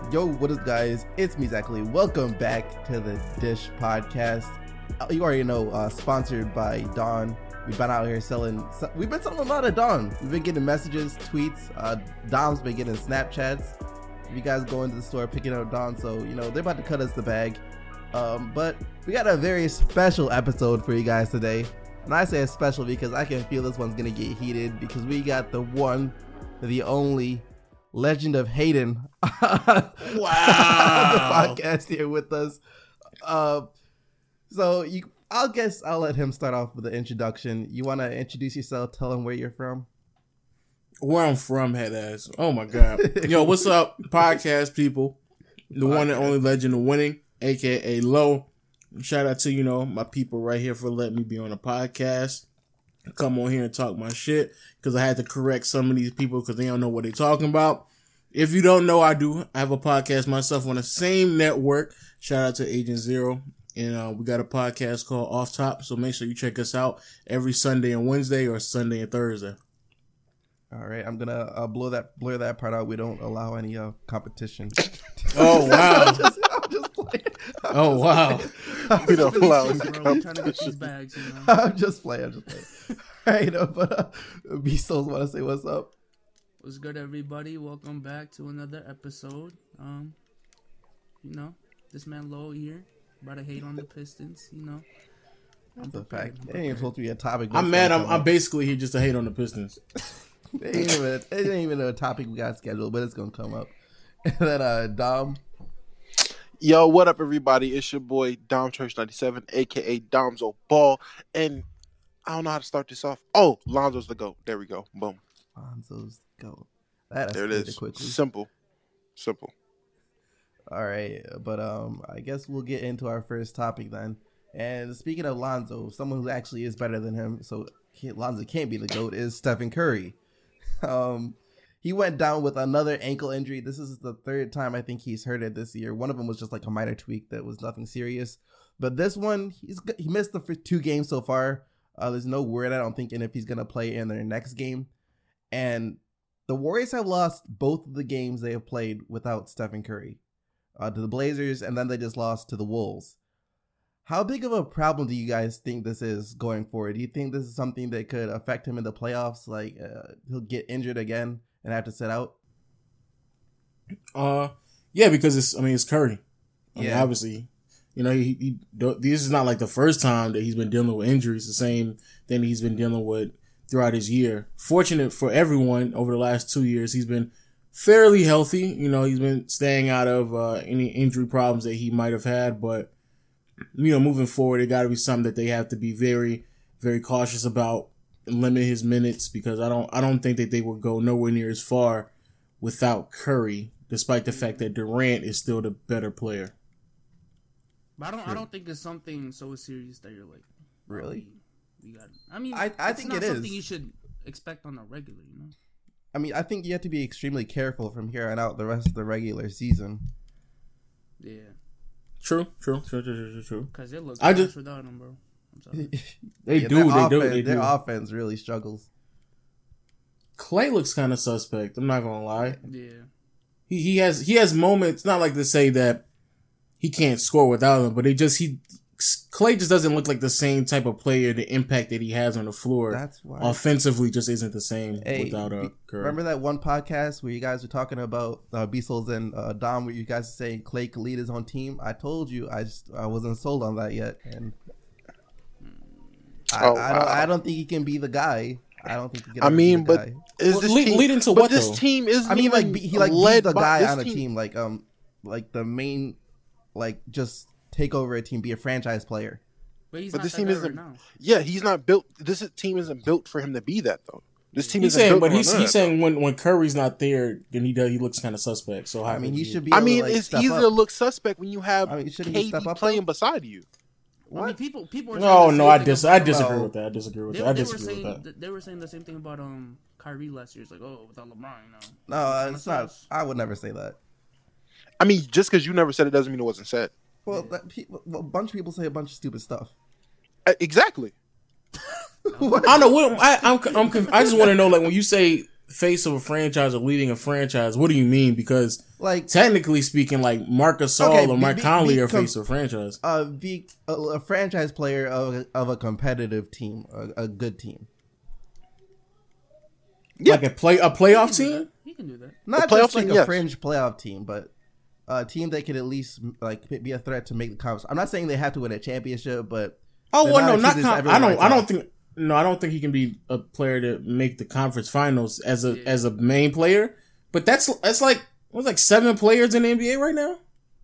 Yo, what is guys? It's me, Zach Lee. Welcome back to the Dish Podcast. You already know, sponsored by Dawn. We've been out here we've been selling a lot of Dawn. We've been getting messages, tweets. Dom's been getting Snapchats. You guys go into the store picking up Dawn, so they're about to cut us the bag. But we got a very special episode for you guys today. And I say it's special because I can feel this one's gonna get heated because we got the one, the only Legend of Hayden Wow. on the podcast here with us. I'll let him start off with the introduction. You want to introduce yourself? Tell him where you're from. Where I'm from, head ass. Oh my god. Yo, what's up, podcast people? The one and only Legend of Winning, aka Low. Shout out to my people right here for letting me be on the podcast. Come on here and talk my shit because I had to correct some of these people because they don't know what they're talking about. If you don't know, I have a podcast myself on the same network. Shout out to Agent Zero. And we got a podcast called Off Top. So make sure you check us out every Sunday and Wednesday or Sunday and Thursday. All right. I'm going to blur that part out. We don't allow any competition. Oh, wow. I'm just playing. Oh, wow. We don't allow any We're trying to get these bags, I'm just playing. All right. But Beastles want to say what's up. What's good, everybody? Welcome back to another episode. This man Low here, about to hate on the Pistons. That's a fact. It ain't even supposed to be a topic. I'm mad. I'm basically here just to hate on the Pistons. It ain't even a topic we got scheduled, but it's gonna come up. And then Dom. Yo, what up, everybody? It's your boy Dom Church 97, aka Domzo Ball, and I don't know how to start this off. Oh, Lonzo's the GOAT. There we go. Boom. Lonzo's the GOAT. That there it is. Quickly. Simple. All right, but I guess we'll get into our first topic then. And speaking of Lonzo, someone who actually is better than him, so Lonzo can't be the GOAT, is Stephen Curry. He went down with another ankle injury. This is the third time I think he's hurt it this year. One of them was just like a minor tweak that was nothing serious. But this one, he missed the first 2 games so far. There's no word, I don't think, in if he's going to play in their next game. And the Warriors have lost both of the games they have played without Stephen Curry. To the Blazers, and then they just lost to the Wolves. How big of a problem do you guys think this is going forward? Do you think this is something that could affect him in the playoffs? Like he'll get injured again and have to sit out? Yeah, because it's Curry. Yeah, obviously, this is not like the first time that he's been dealing with injuries. The same thing he's been dealing with throughout his year. Fortunate for everyone, over the last 2 years, he's been fairly healthy. He's been staying out of any injury problems that he might have had. But, moving forward, it got to be something that they have to be very, very cautious about and limit his minutes because I don't think that they will go nowhere near as far without Curry, despite the fact that Durant is still the better player. But I don't think it's something so serious that you're like, really? We got. I mean, I think it is something you should expect on a regular. I mean, I think you have to be extremely careful from here on out the rest of the regular season. Yeah. True. Because it looks nice without him, bro. I'm sorry. They do. Their offense really struggles. Clay looks kind of suspect. I'm not gonna lie. Yeah. He has moments. Not like to say that he can't score without him, but Clay just doesn't look like the same type of player. The impact that he has on the floor, that's why offensively, just isn't the same without Curry. Remember that one podcast where you guys were talking about Beastles and Dom, where you guys were saying Clay could lead his own team? I told you I wasn't sold on that yet, and I don't think he can be the guy. I don't think he can. But is this team lead into but what? This though? team isn't. I mean, even he led be the by guy on a team. team, like the main, just take over a team, be a franchise player. But he's But not this that team guy isn't. right now. Yeah, he's not built. This team isn't built for him to be that though. This team He's isn't saying, built. but for he's none of that, saying when Curry's not there, then he looks kind of suspect. So I mean, he should be. I able mean, to, it's step easier up. to look suspect when you have shouldn't he step KD up, playing though? beside you. I mean, people are No, saying no, the I same thing disagree about- with that. I disagree with that. They were saying the same thing about Kyrie last year. It's like, oh, without LeBron, No, it's not. I would never say that. I mean, just because you never said it doesn't mean it wasn't said. Well, a bunch of people say a bunch of stupid stuff. Exactly. I don't know. I just want to know, like, when you say face of a franchise or leading a franchise, what do you mean? Because like technically speaking, like Marc Gasol or Mike Conley are face of a franchise. Be a franchise player of a competitive team, a good team. Yeah. Like a playoff team? He can do that. Not just like a fringe playoff team, but a team that could at least like be a threat to make the conference. I'm not saying they have to win a championship, but I don't think he can be a player to make the conference finals as a main player. But that's like what's like 7 players in the NBA right now,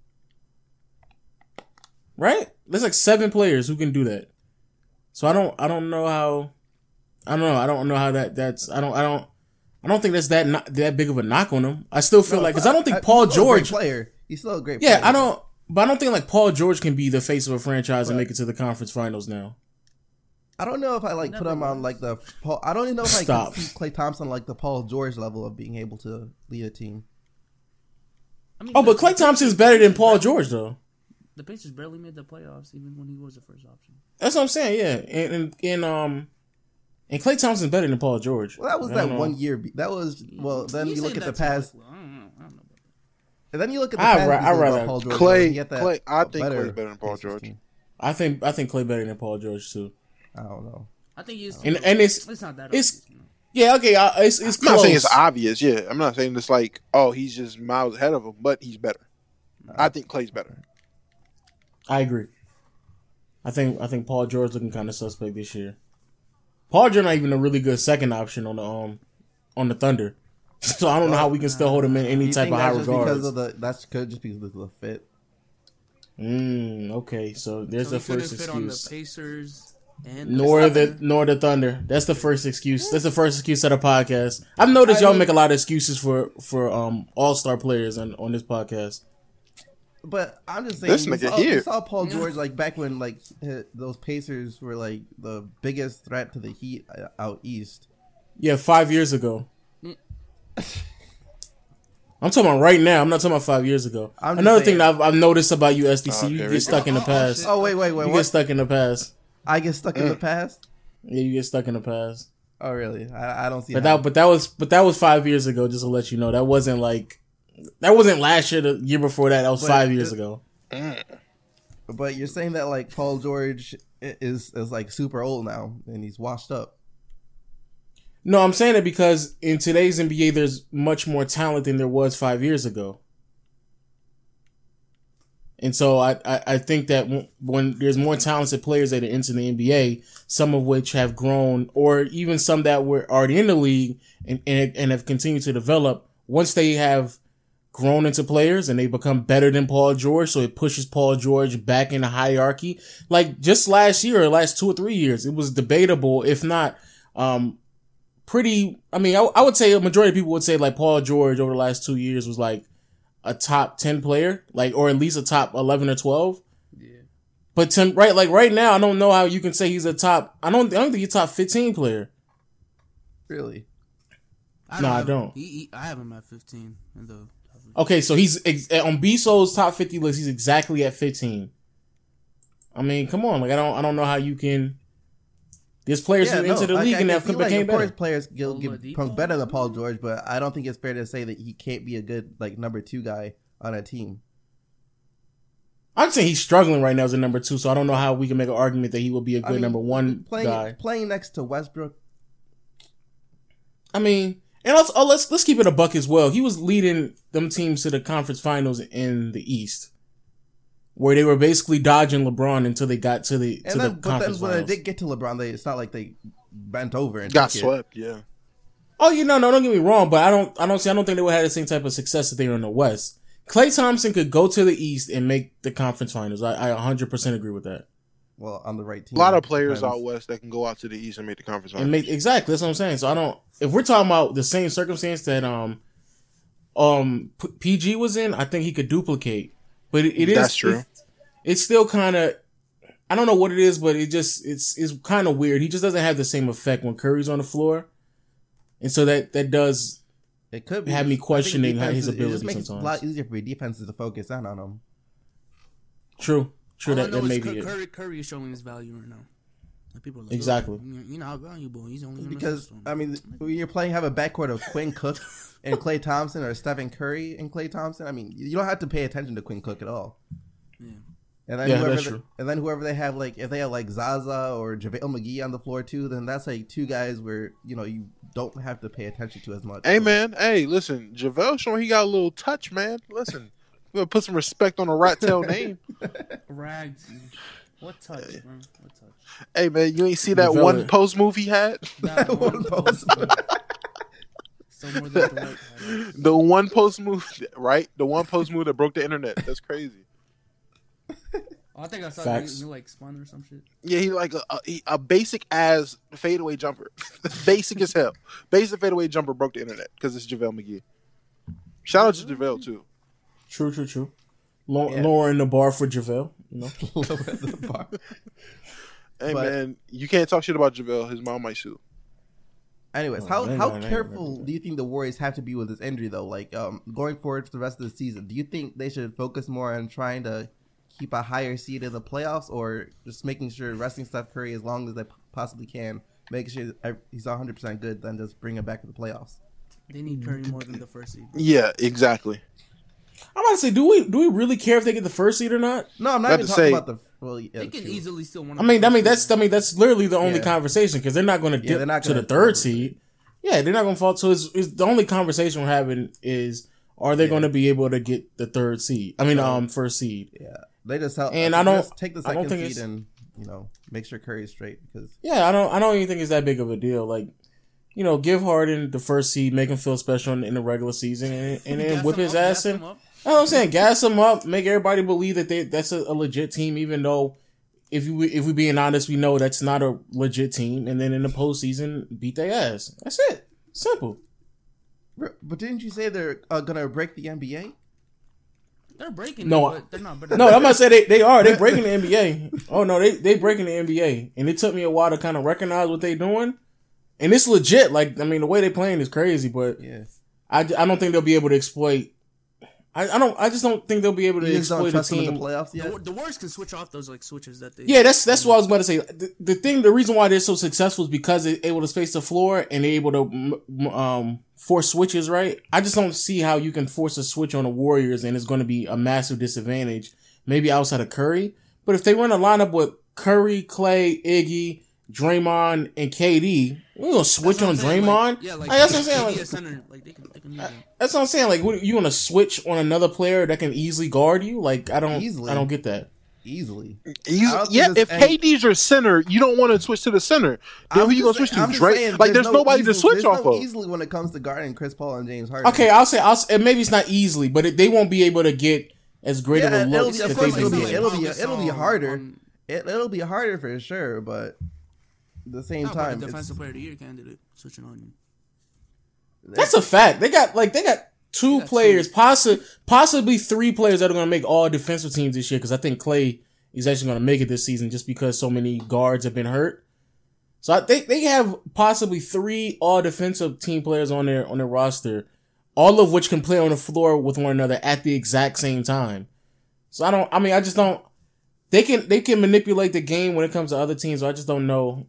right? There's like 7 players who can do that. So I don't know how that's I don't think that's that big of a knock on him. I still feel like because I don't think Paul George player. He's still a great player. Yeah, I don't think like Paul George can be the face of a franchise and make it to the conference finals now. I don't know if I put him on like the Paul. I don't even know if I can see Klay Thompson like the Paul George level of being able to lead a team. I mean, but Klay Thompson's better than Paul George though. The Pacers barely made the playoffs even when he was the first option. That's what I'm saying. Yeah, and Klay Thompson's better than Paul George. Well, that was that 1 year. That was then you look at the past. I don't know about that. And then you look at the past. Paul George. Klay. I think Klay's better than Paul George. I think Klay better than Paul George too. I don't know. I think he's and it's not that obvious, you know? Yeah, okay, it's close. I'm not saying it's obvious. Yeah, I'm not saying it's like he's just miles ahead of him, but he's better. I think Klay's better. I agree. I think Paul George looking kind of suspect this year. Paul George not even a really good second option on the Thunder, so I don't know how we can still hold him in any type of high regard. That's could just because of the fit. Okay, so there's the first excuse. On the Pacers and nor the Thunder. That's the first excuse. That's the first excuse at a podcast. I've noticed y'all make a lot of excuses for all-star players on this podcast. But I'm just saying, you saw Paul George like back when like those Pacers were like the biggest threat to the Heat out east. Yeah, 5 years ago. I'm talking about right now. I'm not talking about 5 years ago. Another thing that I've noticed about you, SDC, you get stuck in the past. Oh, wait. You get stuck in the past. I get stuck in the past? Yeah, you get stuck in the past. Oh, really? I don't see that. But that was 5 years ago, just to let you know. That wasn't last year, the year before that. That was 5 years ago. But you're saying that like Paul George is like super old now and he's washed up. No, I'm saying it because in today's NBA, there's much more talent than there was 5 years ago. And so I think that when there's more talented players that are into the NBA, some of which have grown, or even some that were already in the league and have continued to develop, once they have grown into players and they become better than Paul George, so it pushes Paul George back in the hierarchy. Like just last year or last 2 or 3 years, it was debatable, if not I would say a majority of people would say like Paul George over the last 2 years was like a top 10 player, like, or at least a top 11 or 12. Yeah. But right now, I don't know how you can say he's a top. I don't think he's a top 15 player. Really? I don't. I have him at 15 in the. Okay, so he's on BSO's top 50 list. He's exactly at 15. I mean, come on, like I don't know how you can. There's players who enter the league and have became better. Players get better than Paul George, but I don't think it's fair to say that he can't be a good like number 2 guy on a team. I'd say he's struggling right now as a number 2, so I don't know how we can make an argument that he will be a good number 1 guy. Playing next to Westbrook. I mean, and also, let's keep it a buck as well. He was leading them teams to the conference finals in the East, where they were basically dodging LeBron until they got to the conference finals. When they did get to LeBron, it's not like they bent over and got swept. Yeah. Oh, no, don't get me wrong, but I don't think they would have the same type of success that they were in the West. Klay Thompson could go to the East and make the conference finals. I 100% agree with that. Well, on the right team. A lot of players out West that can go out to the East and make the conference finals. Exactly, that's what I'm saying. So if we're talking about the same circumstance that PG was in, I think he could duplicate. But it is that's true. It's still kind of, I don't know what it is, but it's kind of weird. He just doesn't have the same effect when Curry's on the floor, and so that does it could have me questioning his ability sometimes. It's a lot easier for defenses to focus in on him. True. That may be it. Curry is showing his value right now. And people are like, Exactly. You're not valuable. He's only in the Because system. I mean, when you're playing, have a backcourt of Quinn Cook and Klay Thompson, or Stephen Curry and Klay Thompson. I mean, you don't have to pay attention to Quinn Cook at all. Yeah. And then that's true. whoever they have, like if they have like Zaza or JaVale McGee on the floor too, then that's like two guys where you don't have to pay attention to as much. Hey man, hey, listen, JaVale showing he got a little touch, man. Listen, we gotta put some respect on a rat tail name. Rags. What touch, man? What touch? Hey man, you ain't see that JaVale. one post move he had? That One post. Still more than Dwight. The one post move, right? The one post move that broke the internet. That's crazy. Oh, I think I saw Facts. you like spun or some shit. Yeah, he like a basic ass fadeaway jumper, basic as hell. Basic fadeaway jumper broke the internet because it's JaVale McGee. Shout out to JaVale too. True. Lowering the bar for JaVale. You know? Hey But- man, you can't talk shit about JaVale. His mom might sue. Anyways, Oh, how I ain't careful gonna do you think the Warriors have to be with this injury though? Like going forward for the rest of the season, do you think they should focus more on trying to keep a higher seed in the playoffs, or just making sure resting Steph Curry as long as they possibly can, making sure he's 100% good, then just bring him back to the playoffs? They need Curry more than the first seed. Yeah, exactly. I'm about to say, do we really care if they get the first seed or not? No, I'm not About even to talking say- about the. Well, yeah, They can true. easily still win. I mean that's literally the only Yeah. conversation because they're not going to Yeah, dip they're not to the gonna- third seed. Yeah, they're not going to fall. So it's the only conversation we're having is, are they going to be able to get the third seed? I mean, first seed. Yeah, they just help. And I don't- just take the I don't second think seed it's- and make sure Curry's straight because Yeah, I don't even think it's that big of a deal. Like, give Harden the first seed, make him feel special in the regular season, and then whip his ass in. That's what I'm saying. Gas them up, make everybody believe that that's a legit team, even though if we being honest, we know that's not a legit team. And then in the postseason, beat their ass. That's it. Simple. But didn't you say they're gonna break the NBA? They're breaking. No, it, but they're not better. No, I'm gonna say they are. They breaking the NBA. Oh no, they breaking the NBA. And it took me a while to kind of recognize what they doing. And it's legit. Like, I mean, the way they playing is crazy, but Yeah, I don't think they'll be able to exploit. I just don't think they'll be able to you just don't exploit a trust them in team. the playoffs yet. The Warriors can switch off those like switches that they. Yeah, that's what I was about to say. The reason why they're so successful is because they're able to space the floor and they're able to force switches, right? I just don't see how you can force a switch on the Warriors and it's going to be a massive disadvantage, maybe outside of Curry. But if they run a lineup with Curry, Clay, Iggy, Draymond, and KD, we're going to switch on Draymond? Yeah, like that's what I'm saying. they Like, need a center. Like they can use them. that's what I'm saying. Like, what, you want to switch on another player that can easily guard you? Like, I don't get that. Easily. Yeah, think if this- KD's your center, you don't want to switch to the center. Then who you gonna switch to? Drake? Like, there's nobody to switch off of. Easily when it comes to guarding Chris Paul and James Harden. Okay, I'll say, and maybe it's not easily, but they won't be able to get as great of a it'll look be, if of they course, do it'll that. be harder. It'll be harder for sure, but at the same time, Defensive Player of the Year candidate switching on you. That's a fact. They got two players, possibly three players that are going to make all defensive teams this year. Because I think Clay is actually going to make it this season, just because so many guards have been hurt. So I think they have possibly three all defensive team players on their roster, all of which can play on the floor with one another at the exact same time. So I just don't. They can manipulate the game when it comes to other teams. So I just don't know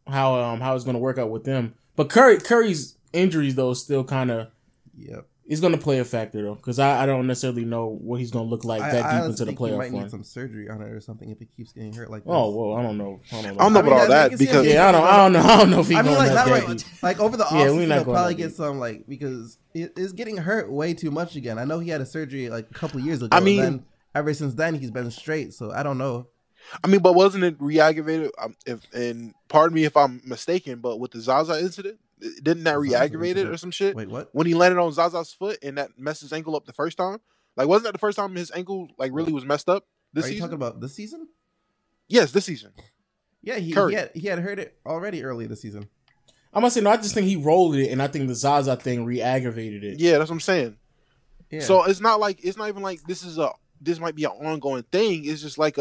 how it's going to work out with them. But Curry's injuries though still kind of is going to play a factor though, because I don't necessarily know what he's going to look like that deep into the think he playoff might run. need some surgery on it or something if he keeps getting hurt like this. Oh well, I don't know. I don't know about all that because Yeah, I don't know if he's I mean, going like that not deep. right. Like over the Yeah, offseason, we're not he'll going probably that get deep. some because it's getting hurt way too much again. I know he had a surgery like a couple years ago. I mean- and then, ever since then he's been straight. So I don't know. I mean, but wasn't it re-aggravated? And pardon me if I'm mistaken, but with the Zaza incident, didn't that Zaza re-aggravate it incident? or some shit? Wait, what? When he landed on Zaza's foot and that messed his ankle up the first time? Like, wasn't that the first time his ankle like really was messed up this Are you season? talking about this season? Yes, this season. Yeah, he Curry. had heard it already early this season. I'm gonna say no. I just think he rolled it, and I think the Zaza thing re-aggravated it. Yeah, that's what I'm saying. Yeah. So it's not even like this might be an ongoing thing. It's just like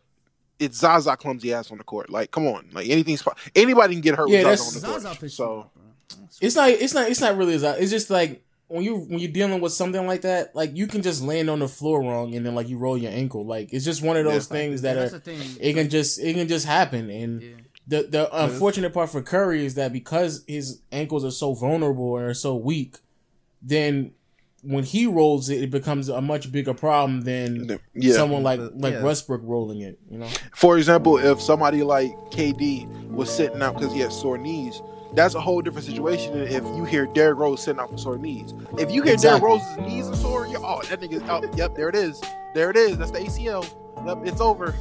it's Zaza clumsy ass on the court. Like, come on, like anybody can get hurt Yeah, with that's- Zaza on the Zaza court. pissed So me off, bro. It's not really as it's just like when you're dealing with something like that, like you can just land on the floor wrong and then like you roll your ankle. Like it's just one of those things that That's are the thing. it can just happen. And Yeah. The unfortunate part for Curry is that because his ankles are so vulnerable and are so weak, then when he rolls it, it becomes a much bigger problem than someone like Westbrook rolling it. You know. For example, if somebody like KD was sitting out because he had sore knees, that's a whole different situation than if you hear Derrick Rose sitting out for sore knees. If you hear Derrick Rose's knees are sore, that nigga's out. Yep, there it is. There it is. That's the ACL. Yep, it's over.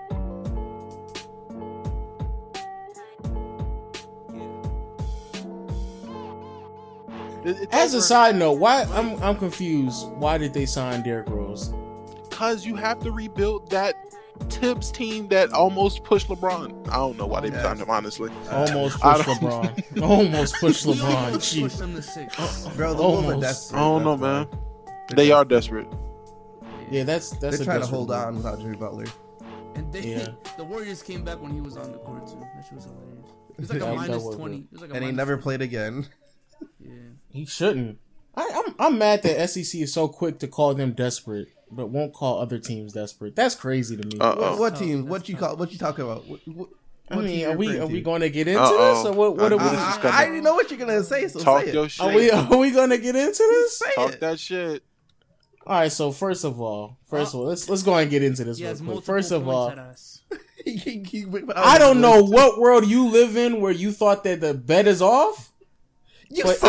As a side note, why I'm confused. Why did they sign Derrick Rose? Because you have to rebuild that Tibbs team that almost pushed LeBron. I don't know why they signed him, honestly. Almost pushed LeBron. Almost pushed LeBron. Pushed him to 6. Bro, the Wolves are desperate. I don't know, man. They are desperate. Yeah, that's they're trying to hold on without Jimmy Butler. And the Warriors came back when he was on the court too. That shit was hilarious. It was like a minus 20. And he never played again. Yeah. He shouldn't. I'm mad that SEC is so quick to call them desperate, but won't call other teams desperate. That's crazy to me. What team? What you talking about? I mean, are we going to get into this, or what? I already know what you're gonna say. So talk say your it. shit. Are we going to get into this? Talk that shit. All right. So first of all, let's go ahead and get into this real quick. First of all, I don't know what world you live in where you thought that the bet is off. If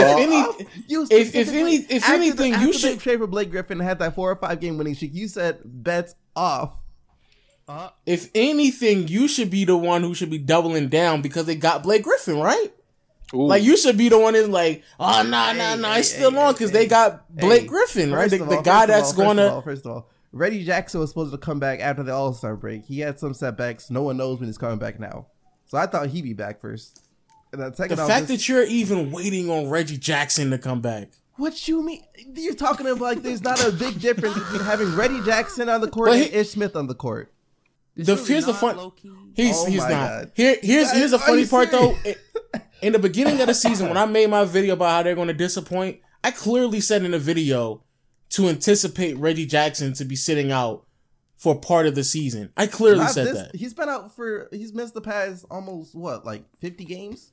anything, you should trade for Blake Griffin and had that 4 or 5 game winning streak. You said bets off. If anything, you should be the one who should be doubling down because they got Blake Griffin, right? Ooh. Like you should be the one that's like, oh no, it's still on because they got Blake Griffin, right? The guy that's going to. First of all, Reggie Jackson was supposed to come back after the All-Star break. He had some setbacks. No one knows when he's coming back now. So I thought he'd be back first. The fact that you're even waiting on Reggie Jackson to come back. What you mean? You're talking about like there's not a big difference between having Reggie Jackson on the court and Ish Smith on the court. He's the fun. He's not. God. Here's the funny part though. In the beginning of the season, when I made my video about how they're going to disappoint, I clearly said in the video to anticipate Reggie Jackson to be sitting out for part of the season. I clearly said that. He's been out he's missed the past almost 50 games?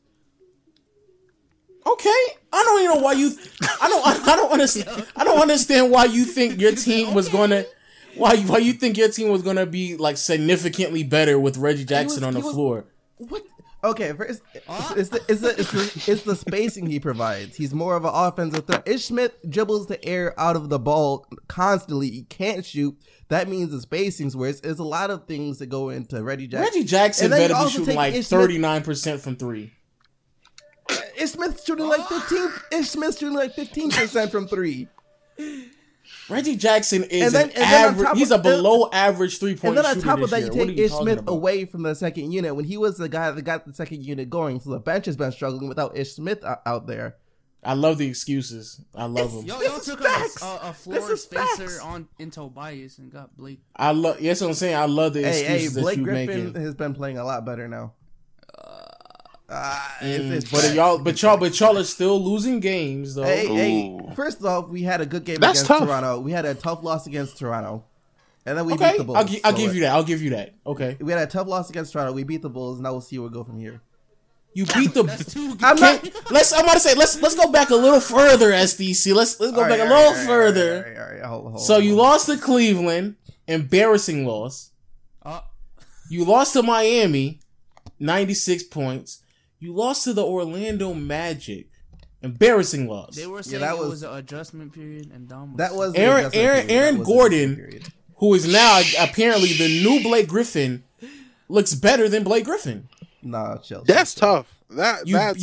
Okay, I don't even know why you. I don't understand. I don't understand why you think your team was gonna. Why you think your team was gonna be like significantly better with Reggie Jackson on the floor? What? Okay, first, it's the spacing he provides. He's more of an offensive threat. Ish Smith dribbles the air out of the ball constantly. He can't shoot. That means the spacings where it's a lot of things that go into Reggie Jackson. Reggie Jackson better be shooting like 39% from 3. Ish Smith's shooting like 15. Ish Smith's shooting like 15% from 3. Reggie Jackson is average. He's a below average 3-point shooter. And then on top of that, you take Ish Smith about? Away from the second unit when he was the guy that got the second unit going. So the bench has been struggling without Ish Smith out there. I love the excuses. I love them. Y'all took a floor spacer in Tobias and got Blake. Yes, what I'm saying. I love the excuses that Blake you Griffin making. has been playing a lot better now. But y'all are still losing games though. Hey, first off, we had a good game against Toronto. We had a tough loss against Toronto, and then we beat the Bulls. I'll give you that. I'll give you that. Okay, we had a tough loss against Toronto. We beat the Bulls. Now we'll see where we go from here. You beat the. I'm about to say let's go back a little further, SDC. Let's go back a little further. Hold so you lost to Cleveland, embarrassing loss. You lost to Miami, 96 points. You lost to the Orlando Magic. Embarrassing loss. They were saying it was an adjustment period, and Dom was that was Aaron Gordon, who is now apparently the new Blake Griffin, looks better than Blake Griffin. Nah, chill. That's tough. That's tough.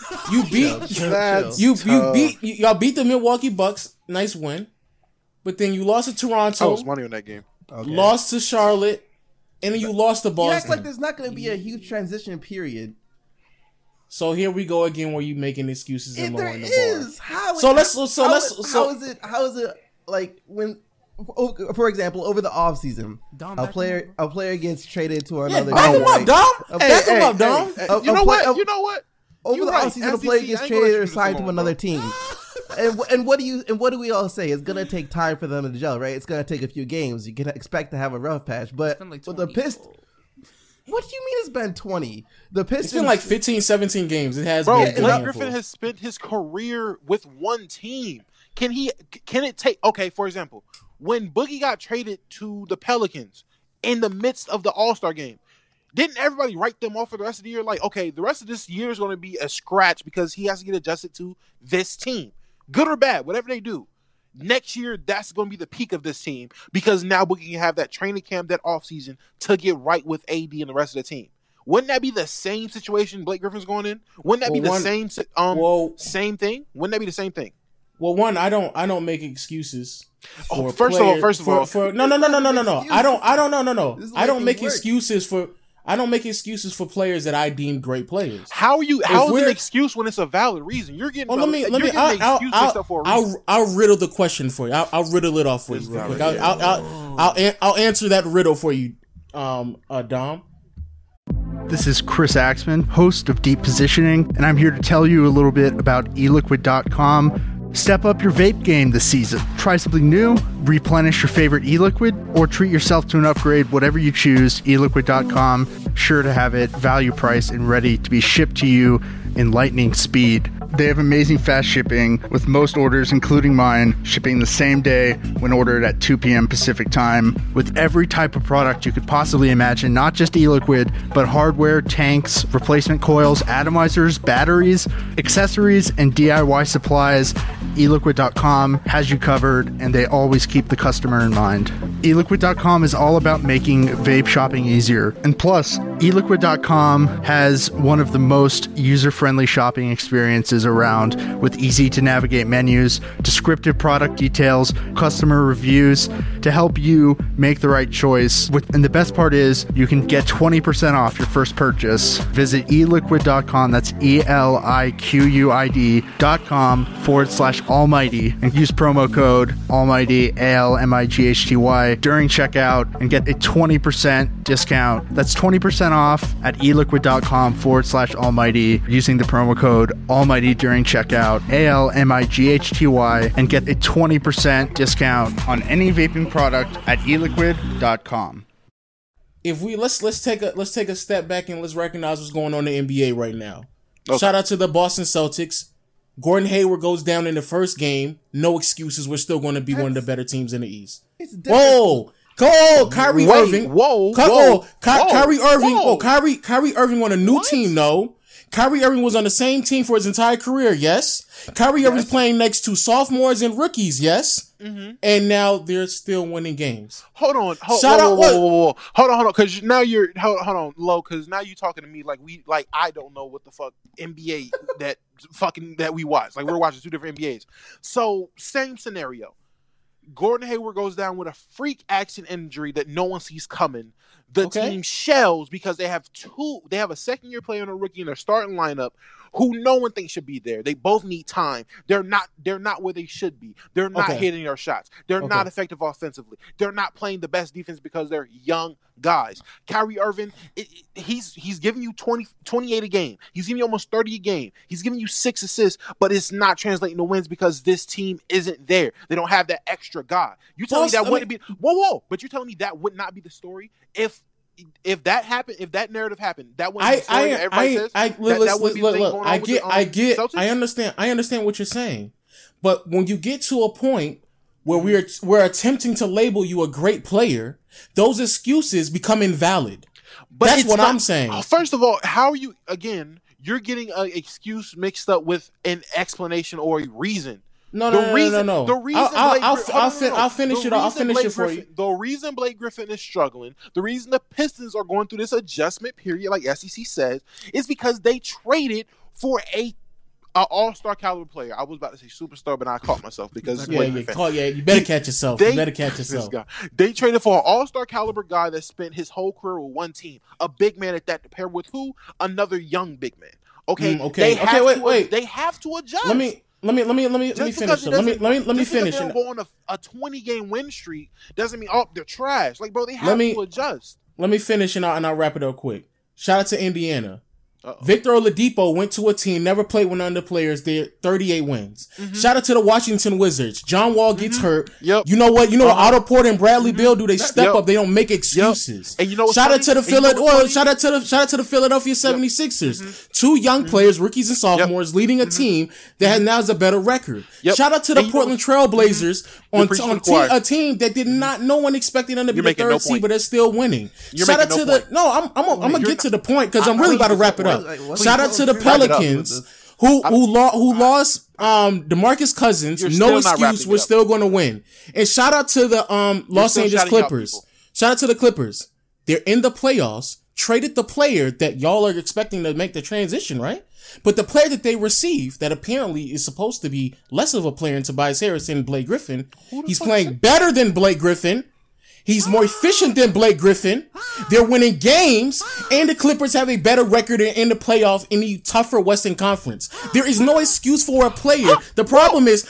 Y'all beat the Milwaukee Bucks. Nice win, but then you lost to Toronto. I was money on that game. Okay. Lost to Charlotte, and then you lost to Boston. You act like there's not going to be a huge transition period. So here we go again, where you making excuses and lowering the bar. How is it like when, for example, over the off season, a player gets traded to another. Back him up, Dom. Back him up, Dom. You know what? Over the off season, a player gets traded or signed to another team. And what do we all say? It's gonna take time for them to gel, right? It's gonna take a few games. You can expect to have a rough patch, but with the Pistons. What do you mean it's been 20? The Pistons. It's been like 15, 17 games. It has Bro, been. Blake Griffin has spent his career with one team. Can it take, okay, for example, when Boogie got traded to the Pelicans in the midst of the All-Star game, didn't everybody write them off for the rest of the year? Like, okay, the rest of this year is going to be a scratch because he has to get adjusted to this team. Good or bad, whatever they do. Next year, that's going to be the peak of this team because now Boogie can have that training camp, that offseason to get right with AD and the rest of the team. Wouldn't that be the same situation Blake Griffin's going in? Wouldn't that be the same thing? Wouldn't that be the same thing? Well, one, I don't make excuses. For first of all, no. I don't make excuses for. I don't make excuses for players that I deem great players. How is it an excuse when it's a valid reason? You're getting. I'll riddle the question for you. I'll riddle it off for you real quick. I'll answer that riddle for you, Dom. This is Chris Axman, host of Deep Positioning, and I'm here to tell you a little bit about eliquid.com. Step up your vape game this season. Try something new, replenish your favorite e-liquid, or treat yourself to an upgrade, whatever you choose. eliquid.com, sure to have it, value price, and ready to be shipped to you in lightning speed. They have amazing fast shipping, with most orders, including mine, shipping the same day when ordered at 2 p.m. Pacific time, with every type of product you could possibly imagine, not just e-liquid, but hardware, tanks, replacement coils, atomizers, batteries, accessories, and DIY supplies. eliquid.com has you covered, and they always keep the customer in mind. eliquid.com is all about making vape shopping easier. And plus, eliquid.com has one of the most user-friendly shopping experiences around, with easy to navigate menus, descriptive product details, customer reviews to help you make the right choice. And the best part is you can get 20% off your first purchase. Visit eliquid.com, that's eliquid.com/almighty, and use promo code almighty, ALMIGHTY, during checkout and get a 20% discount. That's 20% off at eliquid.com/almighty using the promo code almighty during checkout, ALMIGHTY, and get a 20% discount on any vaping product at eliquid.com. If we let's take a step back and let's recognize what's going on in the NBA right now. Okay. Shout out to the Boston Celtics. Gordon Hayward goes down in the first game. No excuses. We're still going to be one of the better teams in the East. Whoa. Kyrie Irving. Kyrie Irving. Whoa. Kyrie Irving on a new team, though. Kyrie Irving was on the same team for his entire career, yes. Kyrie Irving's playing next to sophomores and rookies, yes. Mm-hmm. And now they're still winning games. Hold on, because now you're hold on, low, because now you're talking to me like I don't know what the fuck NBA that we watch. Like, we're watching two different NBAs. So same scenario. Gordon Hayward goes down with a freak accident injury that no one sees coming. The team shells because they have a second-year player and a rookie in their starting lineup who no one thinks should be there. They both need time. They're not where they should be. They're not hitting their shots. They're not effective offensively. They're not playing the best defense because they're young guys. Kyrie Irving, he's giving you 28 a game. He's giving you almost 30 a game. He's giving you 6 assists, but it's not translating to wins because this team isn't there. They don't have that extra guy. You telling me that wouldn't be but you're telling me that would not be the story if that happened, if that narrative happened, that wouldn't be the story that everybody says. I understand what you're saying, but when you get to a point where we're attempting to label you a great player, those excuses become invalid. But that's what I'm saying. First of all, how are you, again, you're getting an excuse mixed up with an explanation or a reason. No. The reason I'll finish it for you. The reason Blake Griffin is struggling, the reason the Pistons are going through this adjustment period, like SEC says, is because they traded for an all-star caliber player. I was about to say superstar, but I caught myself because you better catch yourself. They traded for an all-star caliber guy that spent his whole career with one team, a big man at that, to pair with who? Another young big man. They have to adjust. Let me finish. Let me finish. They're going a 20-game win streak doesn't mean they're trash. Like, bro, they have to adjust. Let me finish and I'll wrap it up quick. Shout out to Indiana. Victor Oladipo went to a team, never played with none of the players there, 38 wins. Shout out to the Washington Wizards. John Wall gets hurt. Yep. You know what? Otto Porter and Bradley Beal do. They step up. They don't make excuses. And you know what's shout out funny? to the shout out to the Philadelphia 76ers. Two young players, rookies and sophomores, leading a team that now has a better record. Shout out to the Portland Trailblazers on a team that did not, no one expected them to be the third seed, but they're still winning. Shout out to I'm gonna get to the point because I'm really about to wrap it up. Shout out to the Pelicans who lost DeMarcus Cousins. No excuse, we're still going to win. And shout out to the Los Angeles Clippers. Shout out to the Clippers. They're in the playoffs. Traded the player that y'all are expecting to make the transition, right? But the player that they received, that apparently is supposed to be less of a player in Tobias Harris than Blake Griffin, he's playing better than Blake Griffin. He's more efficient than Blake Griffin. They're winning games, and the Clippers have a better record in the playoff in the tougher Western Conference. There is no excuse for a player. The problem is,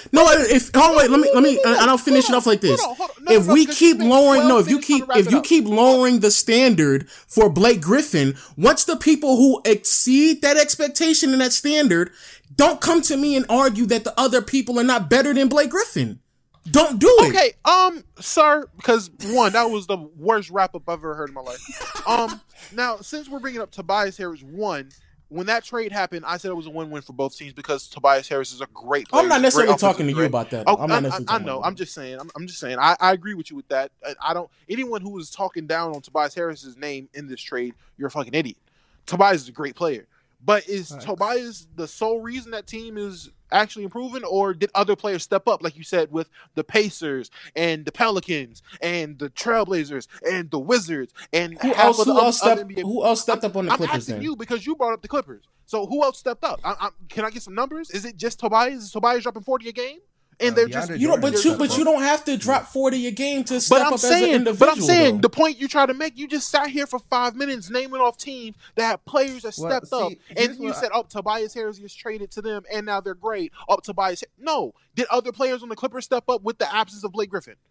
I'll finish it off like this. If we keep lowering, if you keep lowering the standard for Blake Griffin, once the people who exceed that expectation and that standard, don't come to me and argue that the other people are not better than Blake Griffin. Don't do it. Okay, sir, because one, that was the worst wrap up I've ever heard in my life. Now, since we're bringing up Tobias Harris, one, when that trade happened, I said it was a win-win for both teams because Tobias Harris is a great player. I'm not necessarily talking to you about that. I know. I'm just saying. I agree with you with that. I don't. Anyone who is talking down on Tobias Harris's name in this trade, you're a fucking idiot. Tobias is a great player. But is Tobias the sole reason that team is actually improving, or did other players step up, like you said, with the Pacers and the Pelicans and the Trailblazers and the Wizards and who else stepped up on the Clippers? I'm asking you because you brought up the Clippers. So who else stepped up? Can I get some numbers? Is it just Tobias? Is Tobias dropping 40 a game? And they're just you don't have to drop 40 a game to step up as an individual. But I'm saying the point you try to make, you just sat here for 5 minutes naming off teams that have players that stepped up, and you said, "Oh, Tobias Harris is traded to them, and now they're great." Oh, Tobias, no, did other players on the Clippers step up with the absence of Blake Griffin?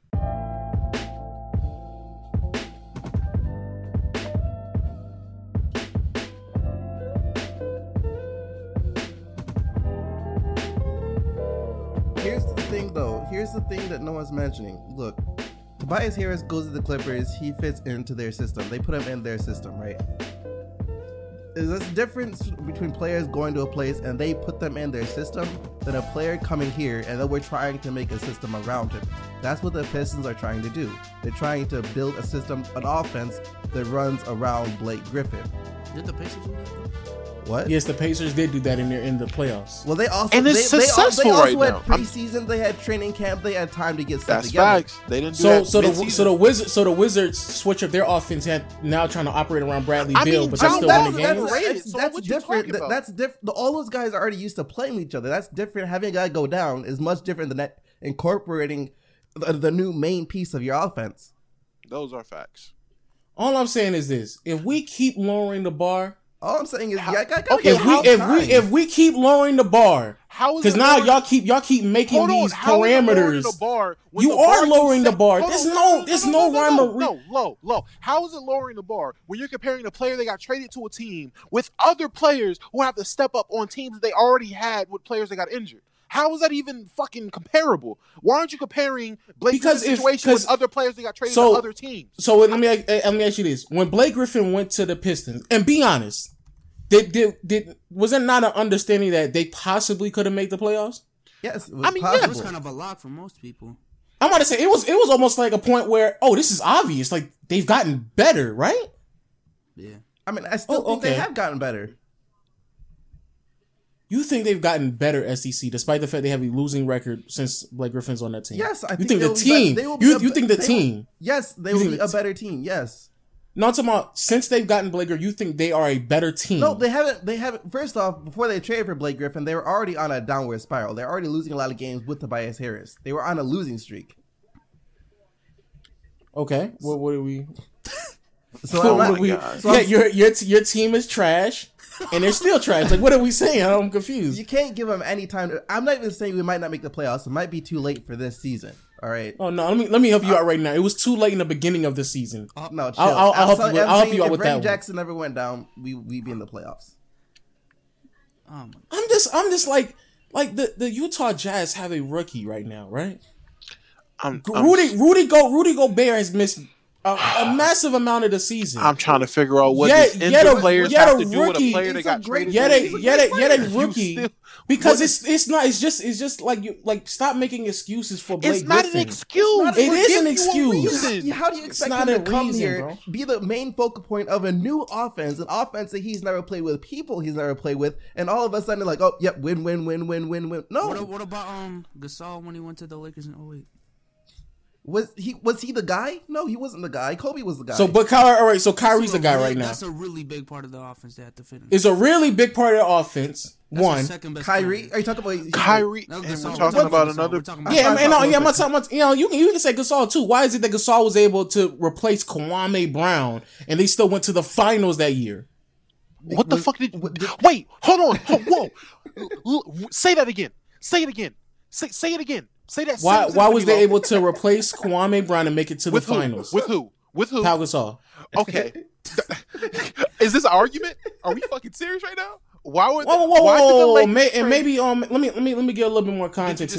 Here's the thing that no one's mentioning. Look, Tobias Harris goes to the Clippers. He fits into their system. They put him in their system, right? There's a difference between players going to a place and they put them in their system than a player coming here and then we're trying to make a system around him. That's what the Pistons are trying to do. They're trying to build a system, an offense that runs around Blake Griffin. Did the Pacers do that? What? Yes, the Pacers did do that in the playoffs. Well, they also and it's successful they also right had now. preseason. They had training camp. They had time to get stuff together. That's facts. They didn't do that. So the Wizards switch up their offense and now trying to operate around Bradley Beal, but they're still winning games. That's different. That's different. All those guys are already used to playing with each other. That's different. Having a guy go down is much different than that. Incorporating the new main piece of your offense. Those are facts. All I'm saying is this: if we keep lowering the bar. All I'm saying is, if we keep lowering the bar, because now y'all keep making these parameters. You are lowering the bar. There's no rhyme or reason. Low. How is it lowering the bar when you're comparing a player that got traded to a team with other players who have to step up on teams that they already had with players that got injured? How is that even fucking comparable? Why aren't you comparing Blake Griffin's situation with other players that got traded to other teams? So let me ask you this: when Blake Griffin went to the Pistons, and be honest, was it not an understanding that they possibly could have made the playoffs? Yes, it was kind of a lock for most people. I'm about to say it was almost like a point where this is obvious, like they've gotten better, right? Yeah, I mean, I still think they have gotten better. You think they've gotten better, SEC, despite the fact they have a losing record since Blake Griffin's on that team? Yes, I think you think the team. You think the team? Yes, they will be a better team. Yes. No, I'm talking about since they've gotten Blake Griffin, you think they are a better team? No, they haven't. They haven't. First off, before they traded for Blake Griffin, they were already on a downward spiral. They're already losing a lot of games with Tobias Harris. They were on a losing streak. Okay, what are we? Your team is trash. And they're still trash. Like, what are we saying? I'm confused. You can't give them any time. I'm not even saying we might not make the playoffs. It might be too late for this season. All right. Oh no. Let me help you out right now. It was too late in the beginning of the season. No, chill. I'll help you out with that. If Jackson never went down, we'd be in the playoffs. my I'm just like the Utah Jazz have a rookie right now, right? Rudy Gobert has missed a massive amount of the season. I'm trying to figure out what these injured players have to do with a player that got traded. Yet a rookie. Because it's just like you stop making excuses for Blake Griffin. It's not an excuse. It is an excuse. How do you expect him to come here, be the main focal point of a new offense, an offense that he's never played with, people he's never played with, and all of a sudden like, oh, yep, win. No. What about Gasol when he went to the Lakers in 2008? Was he the guy? No, he wasn't the guy. Kobe was the guy. So Kyrie's the guy right now. That's a really big part of the offense they have to fit in. It's a really big part of the offense. That's Kyrie? Player. Are you talking about Kyrie? No, and Gasol. we're talking about another. I'm talking about, you can say Gasol too. Why is it that Gasol was able to replace Kwame Brown and they still went to the finals that year? What the fuck did? Wait, hold on. Whoa. Say that again. Say it again. Say it again. Say that. Why was they able to replace Kwame Brown and make it to the finals? With who? Pau Gasol. Okay. Is this an argument? Are we fucking serious right now? Why would? Whoa. Maybe let me get a little bit more context.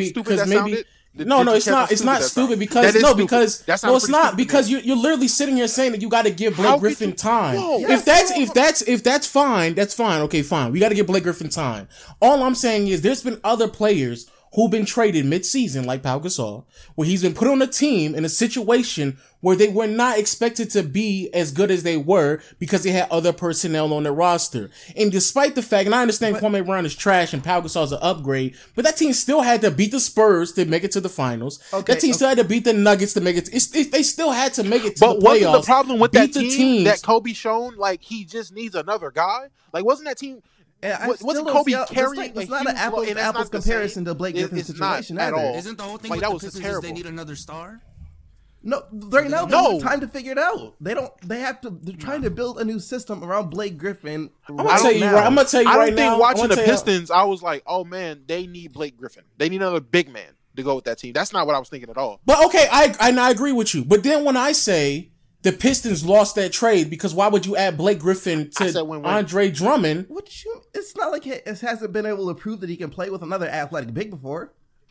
It's not stupid because it's not because you're literally sitting here saying that you got to give Blake Griffin time. If that's fine, that's fine. Okay, fine. We got to give Blake Griffin time. All I'm saying is there's been other players who've been traded mid-season, like Pau Gasol, where he's been put on a team in a situation where they were not expected to be as good as they were because they had other personnel on their roster. And despite the fact, and I understand Kwame Brown is trash and Pau Gasol is an upgrade, but that team still had to beat the Spurs to make it to the finals. That team still had to beat the Nuggets to make it. They still had to make it to the playoffs. But wasn't the problem with that team that Kobe shown, like, he just needs another guy? Like, wasn't that team... wasn't Kobe carrying? It's not an apples comparison to Blake Griffin's situation at all. Isn't the whole thing with the Pistons is they need another star? No, right now they have time to figure it out. They're trying to build a new system around Blake Griffin. I'm gonna tell you right now. I don't think watching the Pistons, I was like, oh man, they need Blake Griffin. They need another big man to go with that team. That's not what I was thinking at all. But okay, I agree with you. But then when I say the Pistons lost that trade because why would you add Blake Griffin to Andre Drummond? It's not like it hasn't been able to prove that he can play with another athletic big before.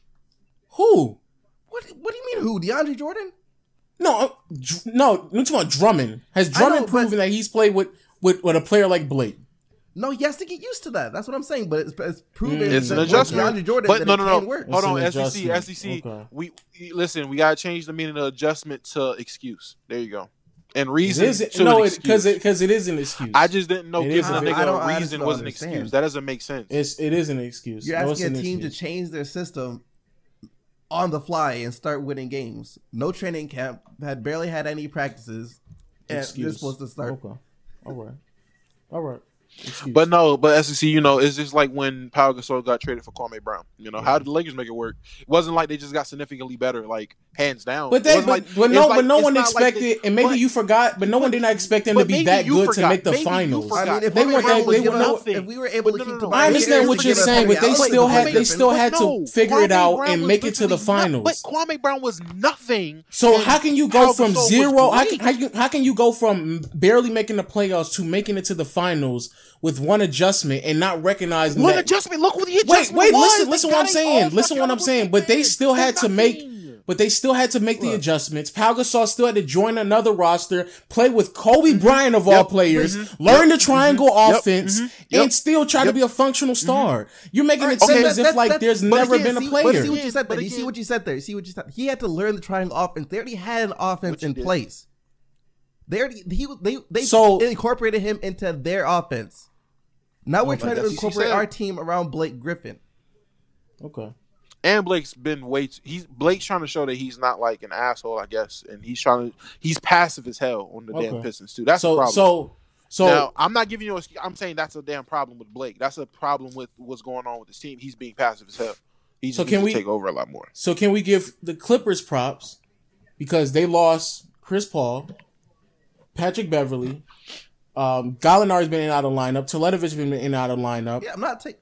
Who? What do you mean who? DeAndre Jordan? No, I'm talking about Drummond. Has Drummond proven that he's played with a player like Blake? No, he has to get used to that. That's what I'm saying. But it's proven it's an adjustment. DeAndre Jordan, but no. Work. Hold on, SEC. Okay. We gotta change the meaning of adjustment to excuse. There you go. And reason because it is an excuse. I just didn't know giving a nigga a reason was an excuse. That doesn't make sense. It is an excuse. You're asking a team to change their system on the fly and start winning games. No training camp, barely had any practices, and they're supposed to start. Okay. All right. Excuse. But SEC, it's just like when Pau Gasol got traded for Kwame Brown. How did the Lakers make it work? It wasn't like they just got significantly better, like hands down. But no one expected, and maybe you forgot, but no one did not expect them to be that good to make the finals. I mean, if we were able to keep the I understand what you're saying, but they still had to figure it out and make it to the finals. But Kwame Brown was nothing. So how can you go from zero? How can you go from barely making the playoffs to making it to the finals with one adjustment and not recognizing one adjustment? Look what the adjustment was. Listen what I'm saying. Listen what I'm saying. But they still had to make the adjustments. Pau Gasol still had to join another roster, play with Kobe Bryant of all players, learn the triangle offense, and still try to be a functional star. You're making it seem as if like there's never been a player. See what you said there. You see what you said there. See what you said. He had to learn the triangle offense. They already had an offense in place. They incorporated him into their offense. Now we're trying to incorporate our team around Blake Griffin. Okay. And Blake's been Blake's trying to show that he's not like an asshole, I guess, and he's passive as hell on the damn Pistons too. That's a problem. So now I'm not giving you I'm saying that's a damn problem with Blake. That's a problem with what's going on with this team. He's being passive as hell. He just needs to take over a lot more. So can we give the Clippers props because they lost Chris Paul, Patrick Beverly, Gallinari's been in and out of lineup, Teletovic been in and out of lineup. Yeah, I'm not taking.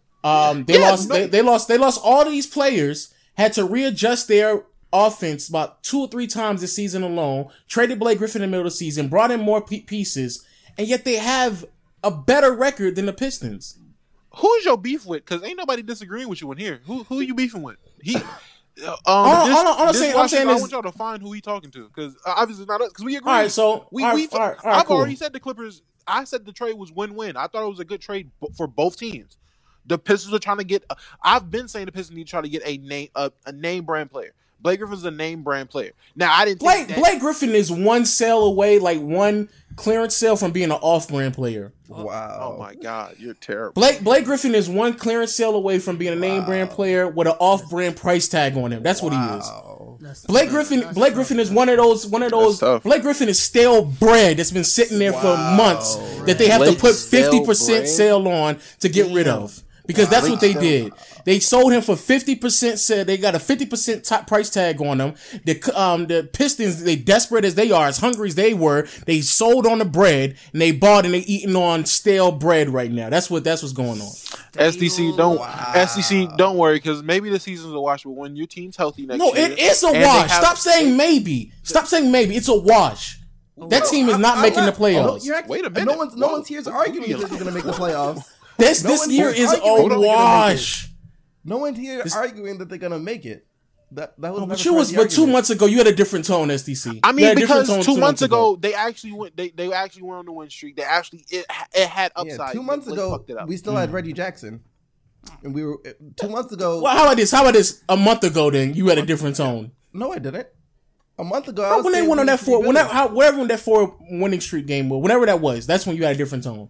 They lost all these players, had to readjust their offense about 2 or 3 times this season alone, traded Blake Griffin in the middle of the season, brought in more pieces, and yet they have a better record than the Pistons. Who's your beef with? Because ain't nobody disagreeing with you in here. Who are you beefing with? He. I'm saying I want y'all to find who he talking to, because obviously not us. Because we agree. All right, so I've already said the Clippers. I said the trade was win-win. I thought it was a good trade for both teams. The Pistons are trying to get. I've been saying the Pistons need to try to get a name brand player. Blake Griffin's a name brand player. Now I didn't. Blake Griffin is one sale away, like one clearance sale from being an off-brand player. Wow. Oh my God, you're terrible. Blake Griffin is one clearance sale away from being a name brand player with an off-brand price tag on him. That's what he is. Blake Griffin is one of those. Blake Griffin is stale bread that's been sitting there for months that they have to put 50% sale on to get rid of. Because that's what they did. They sold him for 50%. Said they got a 50% top price tag on him. The Pistons, they desperate as they are, as hungry as they were, they sold on the bread and they bought and they eating on stale bread right now. That's what's going on. SDC don't worry, because maybe the season's a wash, but when your team's healthy next year, it is a wash. Stop saying maybe. It's a wash. That team is not making the playoffs. Wait a minute. No one's here is arguing that they're going to make the playoffs. This year is a wash. No one here arguing that they're gonna make it. That was but 2 months ago you had a different tone, SDC. I mean, because 2 months ago they actually went. They actually went on the win streak. They actually it had upside. Yeah, 2 months ago we still had Reggie Jackson, and we were 2 months ago. Well, how about this? A month ago, then you had a different tone. No, I didn't. A month ago, when they went on that whatever that 4 winning streak game was, whenever that was, that's when you had a different tone.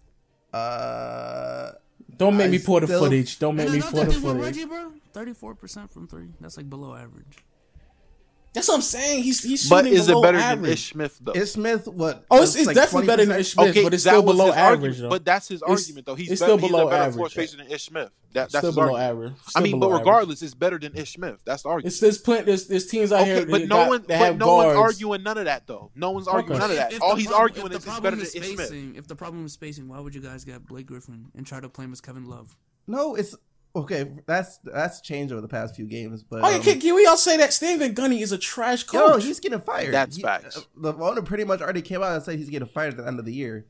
Don't make me pull the footage. Don't make me pull the footage. Reggie, bro, 34% from 3. That's like below average. That's what I'm saying. He's shooting but is it better average. than Ish Smith though? Ish Smith, what? Oh, it's like definitely 20%? Better than Ish Smith, okay, but it's still below average. Though. But that's his argument, though. He's still below a better average. floor spacer than Ish Smith. That's still his below argument. average. I mean, but regardless, it's better than Ish Smith. That's the argument. There's teams out here. But no one's arguing none of that, though. No one's arguing none of that. All he's arguing is it's better than Ish Smith. If the problem is spacing, why would you guys get Blake Griffin and try to play him as Kevin Love? No, it's okay. That's changed over the past few games. But can we all say that Stan Van Gundy is a trash coach? No, he's getting fired. That's facts. The owner pretty much already came out and said he's getting fired at the end of the year.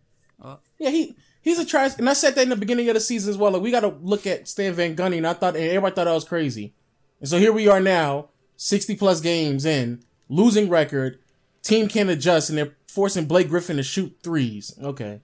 He's a trash, and I said that in the beginning of the season as well. Like, we got to look at Stan Van Gundy, and everybody thought I was crazy. And so here we are now, 60 plus games in, losing record, team can't adjust, and they're forcing Blake Griffin to shoot threes. Okay,